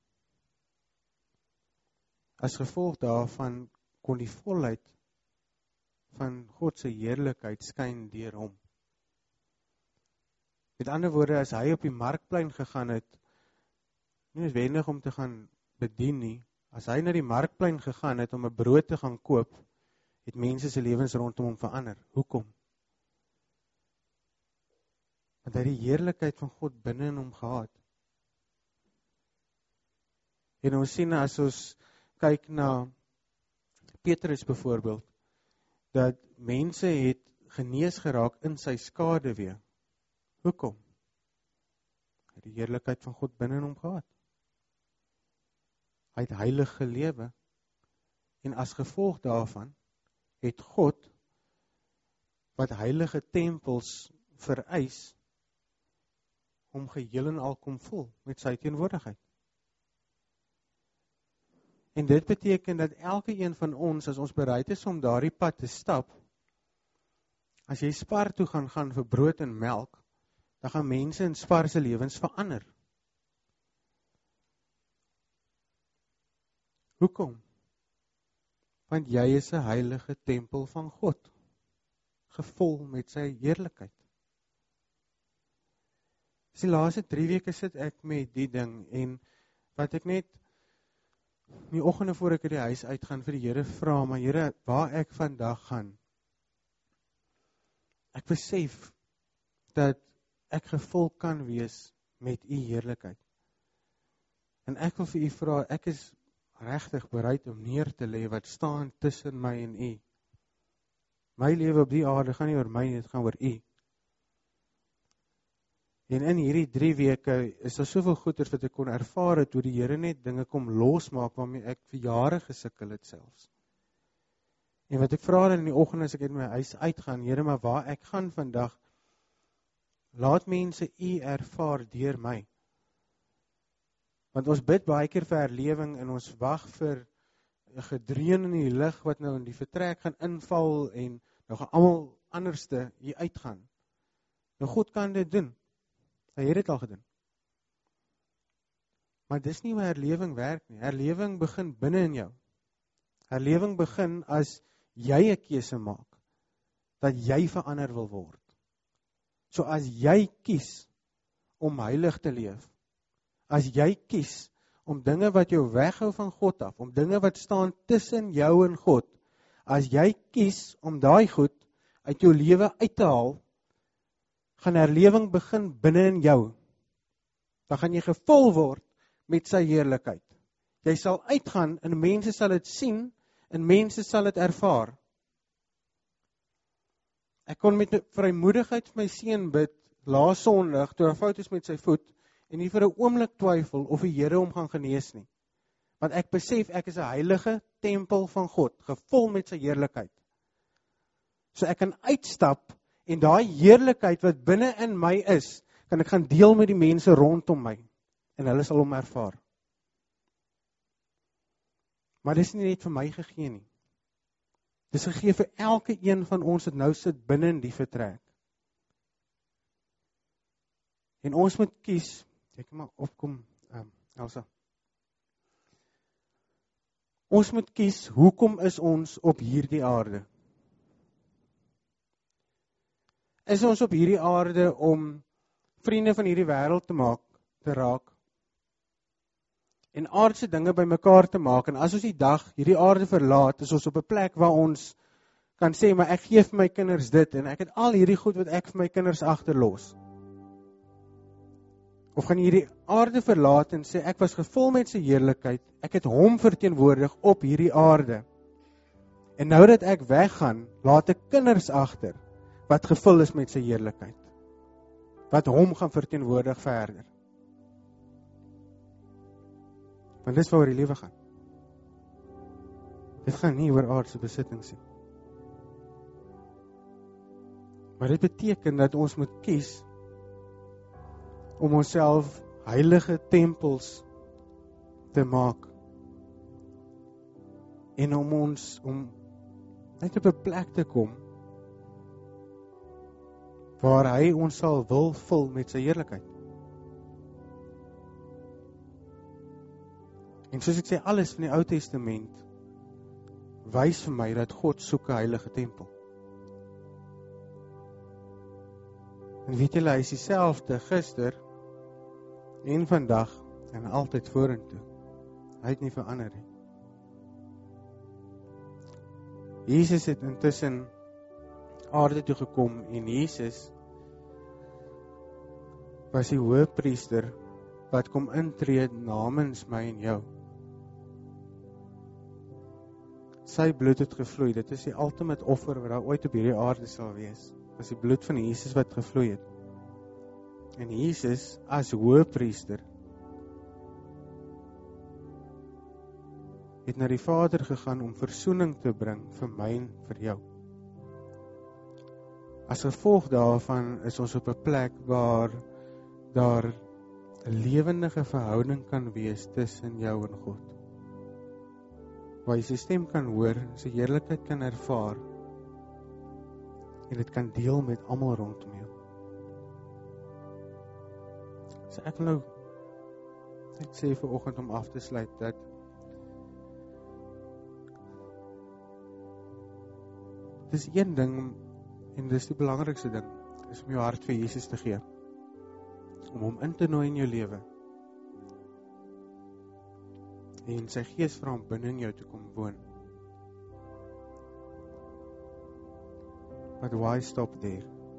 As gevolg daarvan kon die volheid van God se heerlikheid skyn deur hom. Met ander woorde, as hy op die markplein gegaan het, nie noodwendig om te gaan bedien nie, as hy na die markplein gegaan het om 'n brood te gaan koop, het mense se lewens rondom hom verander. Hoekom? Want hy die heerlikheid van God binne in hom gehad. En ons sien as ons kyk na Petrus byvoorbeeld, dat mense het genees geraak in sy skaduwee. Hoekom? Hy het die heerlikheid van God binne in hom gehad. Hy het heilig gelewe, en as gevolg daarvan het God, wat heilige tempels vereis, hom geheel en al kom vul met sy teenwoordigheid. En dit beteken dat elke een van ons, as ons bereid is om daardie pad te stap, as jy Spar toe gaan gaan vir brood en melk, dan gaan mense in Spar se lewens verander. Hoekom? Want jy is 'n heilige tempel van God, gevul met sy heerlikheid. Dis die laaste drie weke sit ek met die ding, en wat ek net die oggende voor ek uit die huis uitgaan vir die Here vra, maar Here, waar ek vandag gaan, Ek besef dat ek gevul kan wees met u heerlikheid. En ek wil vir u vra, ek is regtig bereid om neer te lê wat staan tussen my en u. My lewe op die aarde gaan nie oor my, dit gaan oor u. En in hierdie drie weke is daar soveel goeders wat ek kon ervaar het, hoe die Here net dinge kom losmaak, waarmee ek vir jare gesukkel het selfs. En wat ek vra in die oggend as ek uit my huis uitgaan, Here, maar waar ek gaan vandag, laat mense u ervaar deur my. Want ons bid baie keer vir herlewing en ons wag vir 'n gedreun in die lig wat nou in die vertrek gaan inval en nou gaan almal anderste hier uitgaan. Nou God kan dit doen. Hy het dit al gedoen. Maar dis nie hoe herlewing werk nie. Herlewing begin binne in jou. Herlewing begin as jy 'n keuse maak dat jy verander wil word. So as jy kies om heilig te leef, as jy kies om dinge wat jou weghou van God af, om dinge wat staan tussen jou en God, as jy kies om daai goed uit jou lewe uit te haal, gaan herlewing begin binne in jou. Dan gaan jy gevul word met sy heerlikheid. Jy sal uitgaan en mense sal dit sien en mense sal dit ervaar. Ek kon met vrymoedigheid vir my seun bid laas Sondag toe hy fout is met sy voet en nie vir 'n oomblik twyfel of die Here hom gaan genees nie. Want ek besef ek is 'n heilige tempel van God, gevul met sy heerlikheid. So ek kan uitstap en daai heerlikheid wat binne in my is, kan ek gaan deel met die mense rondom my en hulle sal hom ervaar. Maar dis nie net vir my gegee nie. Dis gegee vir elke een van ons wat nou sit binne in die vertrek. En ons moet kies, ek kan maar opkom, um, Elsa. Ons moet kies, hoekom is ons op hierdie aarde? Is ons op hierdie aarde om vriende van hierdie wêreld te maak, te raak, en aardse dinge by mekaar te maak, en as ons die dag hierdie aarde verlaat, is ons op 'n plek waar ons kan sê, maar ek gee vir my kinders dit, en ek het al hierdie goed wat ek vir my kinders agterlos. Of gaan hierdie aarde verlaat en sê, ek was gevul met sy heerlikheid, ek het hom verteenwoordig op hierdie aarde. En nou dat ek weggaan, laat ek kinders agter, wat gevul is met sy heerlikheid. Wat hom gaan verteenwoordig verder. Want dis waaroor die lewe gaan. Dit gaan nie oor aardse besittings nie. Maar dit beteken dat ons moet kies om onsself heilige tempels te maak. En om ons, om net op 'n plek te kom, waar hy ons sal wil vul met sy heerlikheid. En soos ek sê, alles van die Ou Testament wys vir my dat God soek 'n heilige tempel. En weet julle, hy is dieselfde gister en vandag en altyd vorentoe. Hy het nie verander nie. Jesus het intussen aarde toe gekom en Jesus was die hoëpriester wat kom intree namens my en jou. Sy bloed het gevloei, dit is die ultimate offer wat daar ooit op hierdie aarde sal wees. Dit is die bloed van Jesus wat gevloei het. En Jesus as hoëpriester het na die Vader gegaan om versoening te bring vir my en vir jou. As gevolg daarvan is ons op 'n plek waar daar 'n lewendige verhouding kan wees tussen jou en God. Waar jy sy stem kan hoor, sy heerlikheid kan ervaar en dit kan deel met almal rondom jou. So ek wil nou ek sê vir oggend om af te sluit dat dis een ding en dis die belangrikste ding is om jou hart vir Jesus te gee. Om hom in te nooi in jou lewe. En sy gees vir hom binne in jou te kom woon. But why stop there?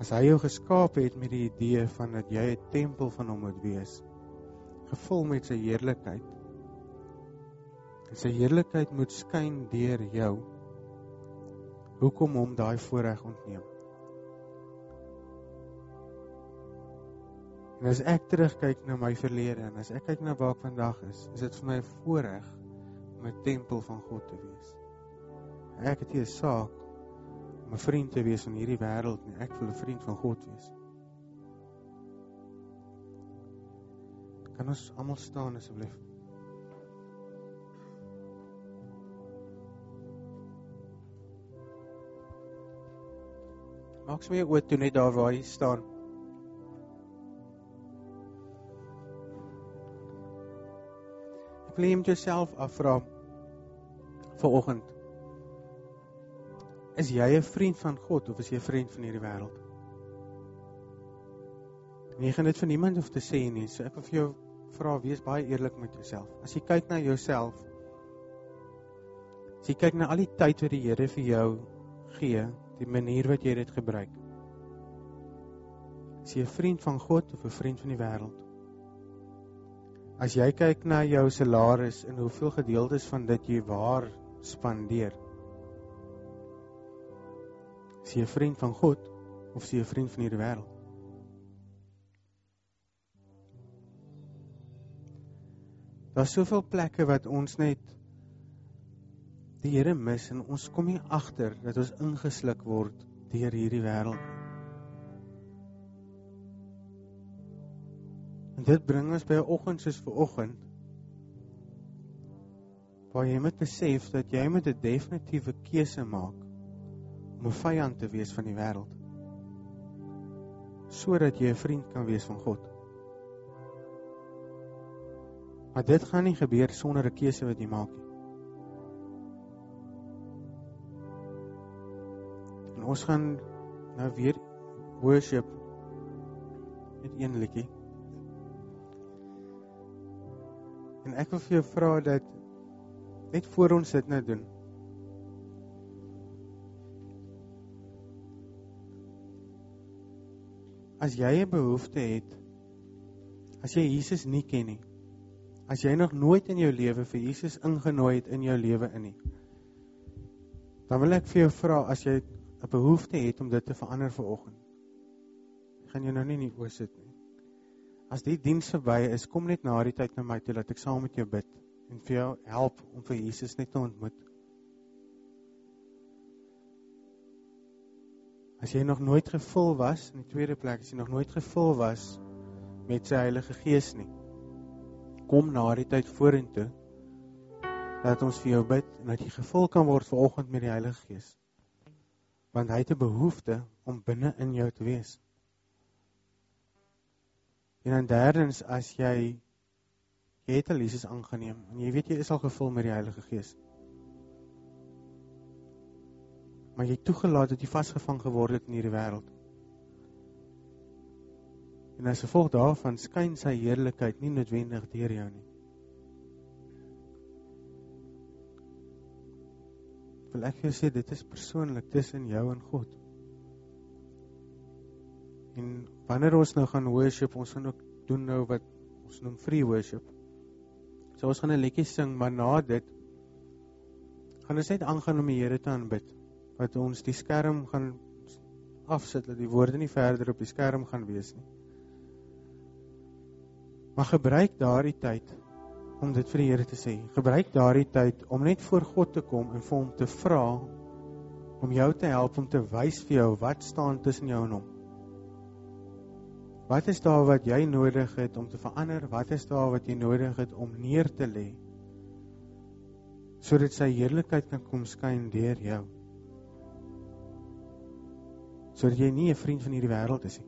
As hy jou geskaap het met die idee van dat jy 'n tempel van hom moet wees, gevul met sy heerlikheid, en sy heerlikheid moet skyn deur jou, hoekom hom daai voorreg ontneem? En as ek terugkyk na my verlede, en as ek kyk na waar ek vandag is, is dit vir my 'n voorreg om 'n tempel van God te wees. Ek het hier 'n saak om 'n vriend te wees van hierdie wêreld, nie. Ek wil 'n vriend van God wees. Kan ons almal staan asseblief? Maak sommer jou oë toe net daar waar jy staan. Ek wil jy met jouself afvra vanoggend. Is jy 'n vriend van God of is jy 'n vriend van hierdie wêreld? En jy gaan dit vir niemand hoef te sê nie, so ek wil vir jou vra, wees baie eerlik met jouself. As jy kyk na jouself, as jy kyk na al die tyd wat die Here vir jou gee, die manier wat jy dit gebruik, is jy 'n vriend van God of 'n vriend van die wêreld? As jy kyk na jou salaris en hoeveel gedeeltes van dit jy waar spandeer, is jy 'n vriend van God of is jy 'n vriend van hierdie wêreld? Daar is soveel plekke wat ons net die Here mis en ons kom nie agter dat ons ingesluk word deur hierdie wêreld. En dit bring ons by 'n oggend soos vanoggend, waar jy moet besef dat jy moet 'n definitiewe keuse maak om 'n vyand te wees van die wêreld, sodat jy 'n vriend kan wees van God. Maar dit gaan nie gebeur sonder 'n keuse wat jy maak nie. En ons gaan nou weer worship met een liedjie. En ek wil vir jou vra dat net voor ons dit nou doen, as jy 'n behoefte het, as jy Jesus nie ken nie, as jy nog nooit in jou lewe vir Jesus ingenooi het in jou lewe in nie, dan wil ek vir jou vra, as jy 'n behoefte het om dit te verander vanoggend, gaan jy nou nie nie oorsit nie. As die diens verby is, kom net na die tyd na my toe, dat ek saam met jou bid, en vir jou help om vir Jesus net te ontmoet. As jy nog nooit gevul was, in die tweede plek, as jy nog nooit gevul was met sy Heilige Gees nie, kom na die tyd vorentoe, dat ons vir jou bid, en dat jy gevul kan word vanoggend met die Heilige Gees. Want hy het 'n behoefte om binne in jou te wees. En dan derdens, as jy, jy het al Jesus aangeneem, en jy weet jy is al gevul met die Heilige Gees, maar jy toegelaat dat jy vasgevang geword het in hierdie wêreld. En as gevolg daarvan skyn sy heerlikheid nie noodwendig deur jou nie. Wil ek jou sê, dit is persoonlik tussen jou en God. En wanneer ons nou gaan worship, ons gaan ook doen nou wat ons noem free worship. So ons gaan 'n liedjie sing, maar na dit gaan ons net aangaan om die Here te aanbid. Wat ons die skerm gaan afsit, dat die woorde nie verder op die skerm gaan wees nie. Maar gebruik daardie tyd om dit vir die Here te sê. Gebruik daardie tyd om net voor God te kom en vir hom te vra om jou te help, om te wys vir jou wat staan tussen jou en hom. Wat is daar wat jy nodig het om te verander? Wat is daar wat jy nodig het om neer te lê, sodat sy heerlikheid kan kom skyn deur jou? Sodat jy nie 'n vriend van hierdie wêreld is nie.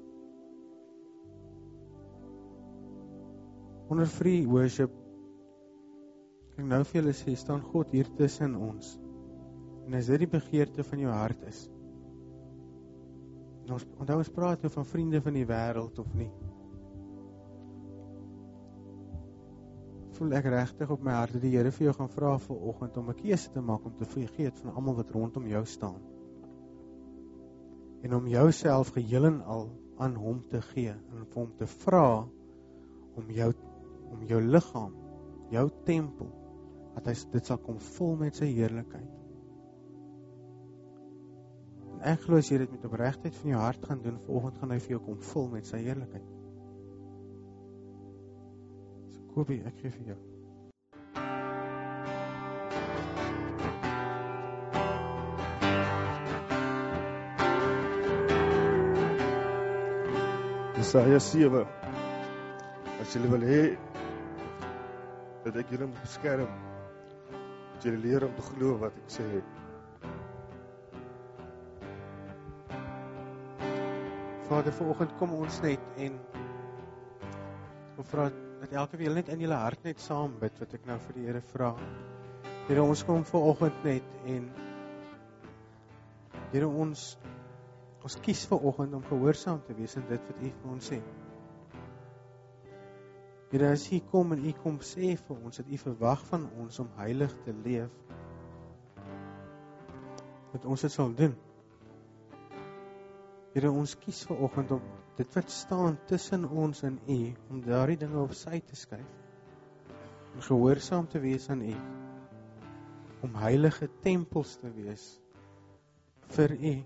Onder free worship, kan ek nou vir julle sê, staan God hier tussen ons. En as dit die begeerte van jou hart is, en ons, onthou ons praat nou van vriende van die wêreld of nie, voel ek regtig op my hart dat die Here vir jou gaan vra vanoggend om 'n keuse te maak om te vergeet van almal wat rondom jou staan. en om jouself geheel en al aan hom te gee, en vir hom te vra, om jou, om jou liggaam, jou tempel, dat hy dit sal kom vul met sy heerlikheid. En ek glo as jy dit met opregtheid van jou hart gaan doen, vanoggend gaan hy vir jou kom vul met sy heerlikheid. So Kobie, ek gee vir jou. Jesaja sewe. As julle wil hê dat ek julle moet beskerm, dat julle leer om te glo wat ek sê. Vader, vanoggend kom ons net en ons vra dat elke van julle net in julle hart net saam bid wat ek nou vir die Here vra. Here, ons kom vanoggend net en Here, ons ons kies vanoggend om gehoorsaam te wees aan dit wat U vir ons sê. Here, as U kom en U kom sê vir ons dat U verwag van ons om heilig te leef, dat ons dit sal doen. Here, ons kies vanoggend om dit wat staan tussen ons en U, om daardie dinge op sy te skuif, om gehoorsaam te wees aan U, om heilige tempels te wees vir U.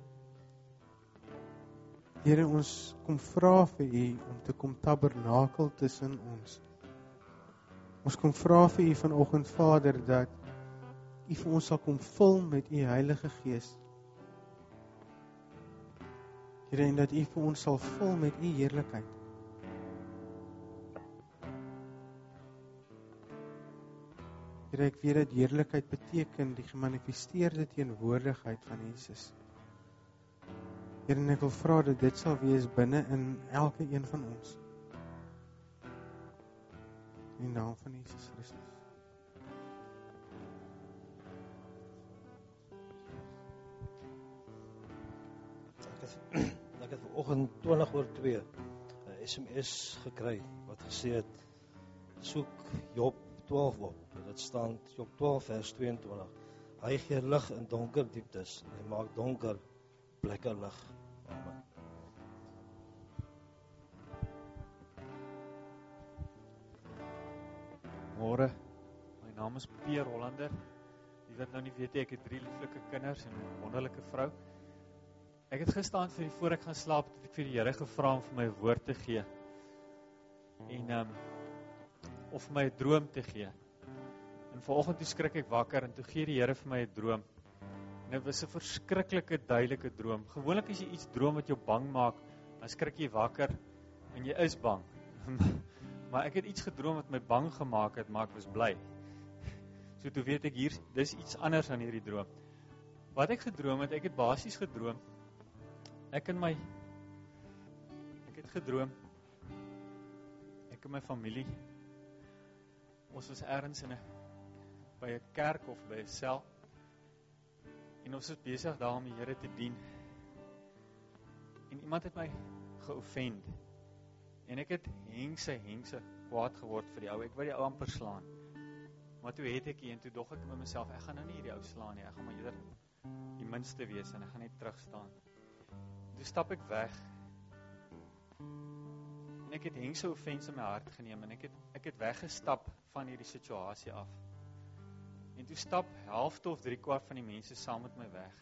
Here, ons kom vra vir U om te kom tabernakel tussen ons. Ons kom vra vir U vanoggend, Vader, dat U vir ons sal kom vul met U Heilige Gees. Here, en dat U vir ons sal vul met U heerlikheid. Here, ek weet dat heerlikheid beteken die gemanifesteerde teenwoordigheid van Jesus. Here, en ek wil vra dat dit sal wees binne in elke een van ons. In die naam van Jesus Christus. Ek het, ek het vanoggend twintig oor twee 'n S M S gekry wat gesê het, soek Job twaalf op. Dit staan Job twaalf vers tweeëntwintig. Hy gee lig in donker dieptes. Hy maak donker plekke lig. Amen. Môre, my naam is Pierre Hollander. Wie wat nou nie weet, ek het drie lieflike kinders en 'n wonderlike vrou. Ek het gestaan vir die voor ek gaan slaap, het ek vir die Here gevra om vir my 'n woord te gee. En um, of vir my 'n droom te gee. En vanoggend toe skrik ek wakker en toe gee die Here vir my 'n droom. En dit was 'n verskriklike duidelike droom. Gewoonlik as jy iets droom wat jou bang maak, dan skrik jy wakker en jy is bang. Maar ek het iets gedroom wat my bang gemaak het, maar ek was bly. So toe weet ek hier, dis iets anders aan hierdie droom. Wat ek gedroom het, ek het basies gedroom, ek en my, ek het gedroom, ek en my familie, ons was ergens in 'n, by 'n kerk of by 'n sel, en ons is besig daar om die Here te dien. En iemand het my geoffend. En ek het hengse, hengse kwaad geword vir die ou. Ek wou die ou amper slaan. Maar toe het ek hier en toe dog ek met myself, ek gaan nou nie hierdie ou slaan nie. Ek gaan maar eerder die minste wees en ek gaan net terug staan. Toe stap ek weg. En ek het hengse offense in my hart geneem en ek het ek het weggestap van hierdie situasie af. En toe stap helfte of drie kwart van die mense saam met my weg.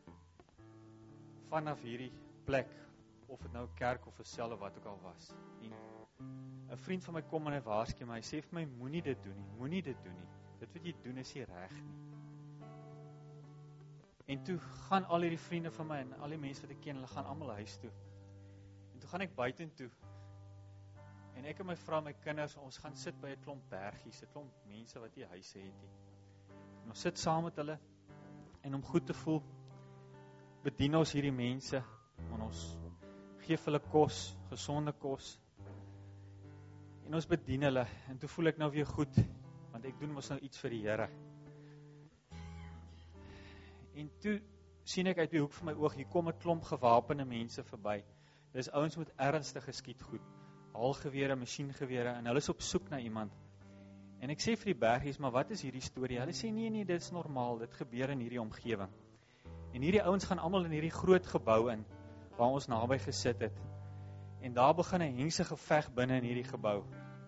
Vanaf hierdie plek, of het nou 'n kerk of 'n sel of wat ook al was. En 'n vriend van my kom en hy waarsku my, hy sê vir my, moenie dit doen nie, moenie dit doen nie. Dit wat jy doen is nie reg nie. En toe gaan al hierdie vriende van my en al die mense wat ek ken, hulle gaan almal huis toe. En toe gaan ek buitentoe. En ek en my vrou en my kinders, ons gaan sit by 'n klomp bergies, 'n klomp mense wat nie huise het nie. En ons sit saam met hulle en om goed te voel, bedien ons hierdie mense en ons geef hulle kos, gesonde kos. En ons bedien hulle, en toe voel ek nou weer goed, want ek doen mos nou iets vir die Here. En toe sien ek uit die hoek van my oog, hier kom 'n klomp gewapende mense verby. Dis ouens met ernstige skietgoed, haalgewere, masjiengewere, en hulle is op soek na iemand. En ek sê vir die bergies, maar wat is hierdie storie? Hulle sê, nee, nee, dit is normaal, dit gebeur in hierdie omgewing. En hierdie ouens gaan almal in hierdie groot gebou in, waar ons naby gesit het. En daar begin 'n hengse geveg binne in hierdie gebou.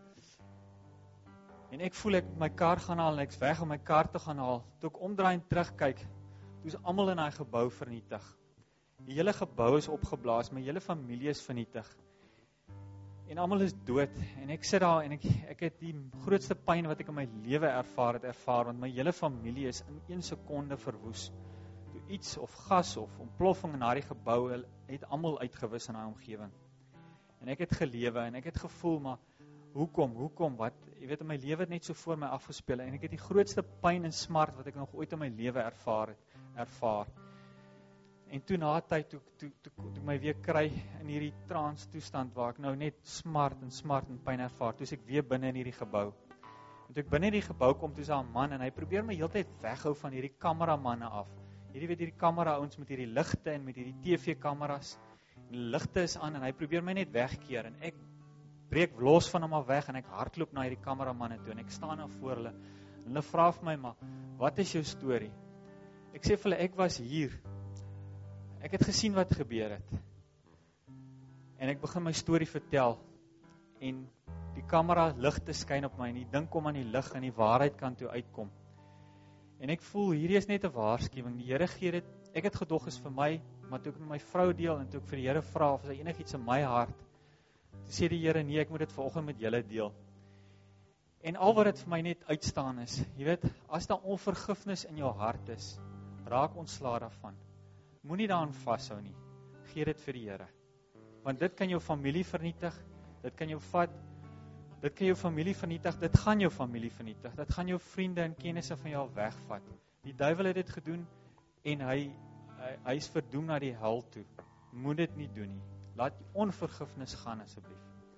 En ek voel ek my kar gaan haal en ek's weg om my kar te gaan haal. Toe ek omdraai en terugkyk, toe is almal in daai gebou vernietig. Die hele gebou is opgeblaas, my hele familie is vernietig. En almal is dood. En ek sit daar en ek ek het die grootste pyn wat ek in my lewe ervaar het ervaar, want my hele familie is in een sekonde verwoes. Toe iets of gas of ontploffing in daardie gebou het almal uitgewis in daai omgewing. En ek het gelewe en ek het gevoel, maar hoekom, hoekom, wat, jy weet, my lewe het net so voor my afgespeel, en ek het die grootste pyn en smart wat ek nog ooit in my lewe ervaar het, ervaar. En toe na tyd, toe, toe, toe, toe my weer kry in hierdie trance toestand, waar ek nou net smart en smart en pyn ervaar, toe is ek weer binne in hierdie gebou. En toe ek binne in die gebou kom, toe is daar 'n man, en hy probeer my heeltyd weghou van hierdie kameramanne af. Hierdie weet hierdie kamera ouens met hierdie ligte en met hierdie T V-kameras, en die ligte is aan, en hy probeer my net wegkeer, en ek breek los van hom af weg, en ek hardloop na hierdie kameramanne toe, en ek staan daar voor hulle, en hulle vra vir my, maar, wat is jou storie? Ek sê vir hulle, ek was hier, ek het gesien wat gebeur het, en ek begin my storie vertel, en die kamera ligte skyn op my, en die ding kom aan die lig, en die waarheid kan toe uitkom, en ek voel, hierdie is net 'n waarskuwing, die Here gee dit, ek het gedog is vir my, maar toe ek met my vrou deel, en toe ek vir die Here vra, of is daar enigiets in my hart, toe sê die Here, nee, ek moet dit vanoggend met julle deel. En al wat dit vir my net uitstaan is, jy weet, as daar onvergifnis in jou hart is, raak ontslae daarvan. Moenie daaraan vashou nie. Gee dit vir die Here. Want dit kan jou familie vernietig, dit kan jou vat, dit kan jou familie vernietig, dit gaan jou familie vernietig, dit gaan jou vriende en kennisse van jou wegvat. Die duiwel het dit gedoen, en hy, hy, hy is verdoem na die hel toe. Moet dit nie doen nie. Laat die onvergifnis gaan asseblief.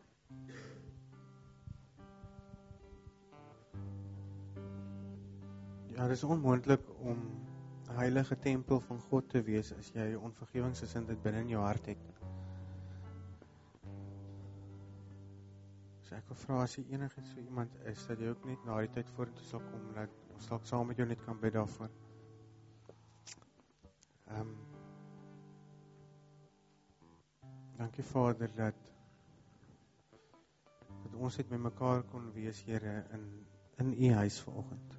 Ja, dit is onmoontlik om 'n heilige tempel van God te wees as jy onvergewingsgesindheid binne in jou hart het. So ek wil vra as jy enigiets vir iemand is, dat jy ook net na die tyd vorentoe sal kom, dat ons dalk saam met jou net kan bid daarvoor. Ehm um, Dankie Vader dat dat ons net met mekaar kon wees, Here, in in U huis vanoggend.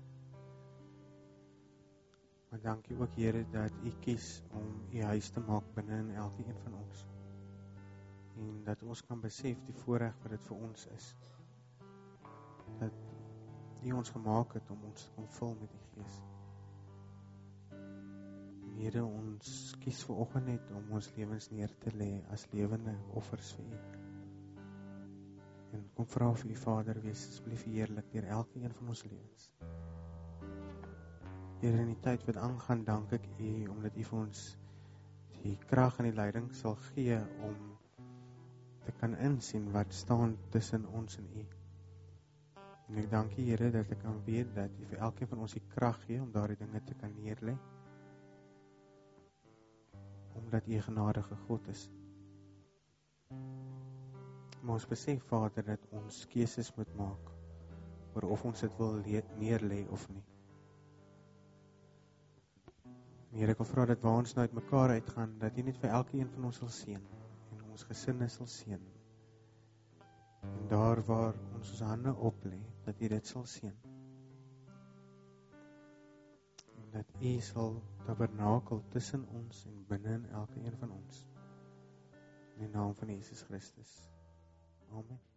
Maar dankie ook, Here, dat U kies om U huis te maak binne in elkeen van ons. En dat ons kan besef die voorreg wat dit vir ons is. Dat U ons gemaak het om ons te kom vul met die Gees. Here, ons kies vanoggend net om ons lewens neer te lê as lewende offers vir U. En kom vra vir U Vader, wees asseblief heerlik deur elkeen van ons lewens. Here, in die tyd wat aangaan, dank ek U omdat U vir ons die krag en die leiding sal gee om te kan insien wat staan tussen ons en U. En ek dank U, Here, dat ek kan weet dat U vir elkeen van ons die krag gee om daardie dinge te kan neerlê. Omdat U 'n genadige God is. Maar ons besef, Vader, dat ons keuses moet maak oor of ons dit wil neerlê of nie. Here, ek wil vra dat waar ons nou uit mekaar uitgaan, dat U net vir elkeen van ons sal seën en ons gesinne sal seën. En daar waar ons ons hande oplê, dat U dit sal seën. En dat U sal tabernakel tussen ons en binne in elkeen van ons. In die naam van Jesus Christus. Amen.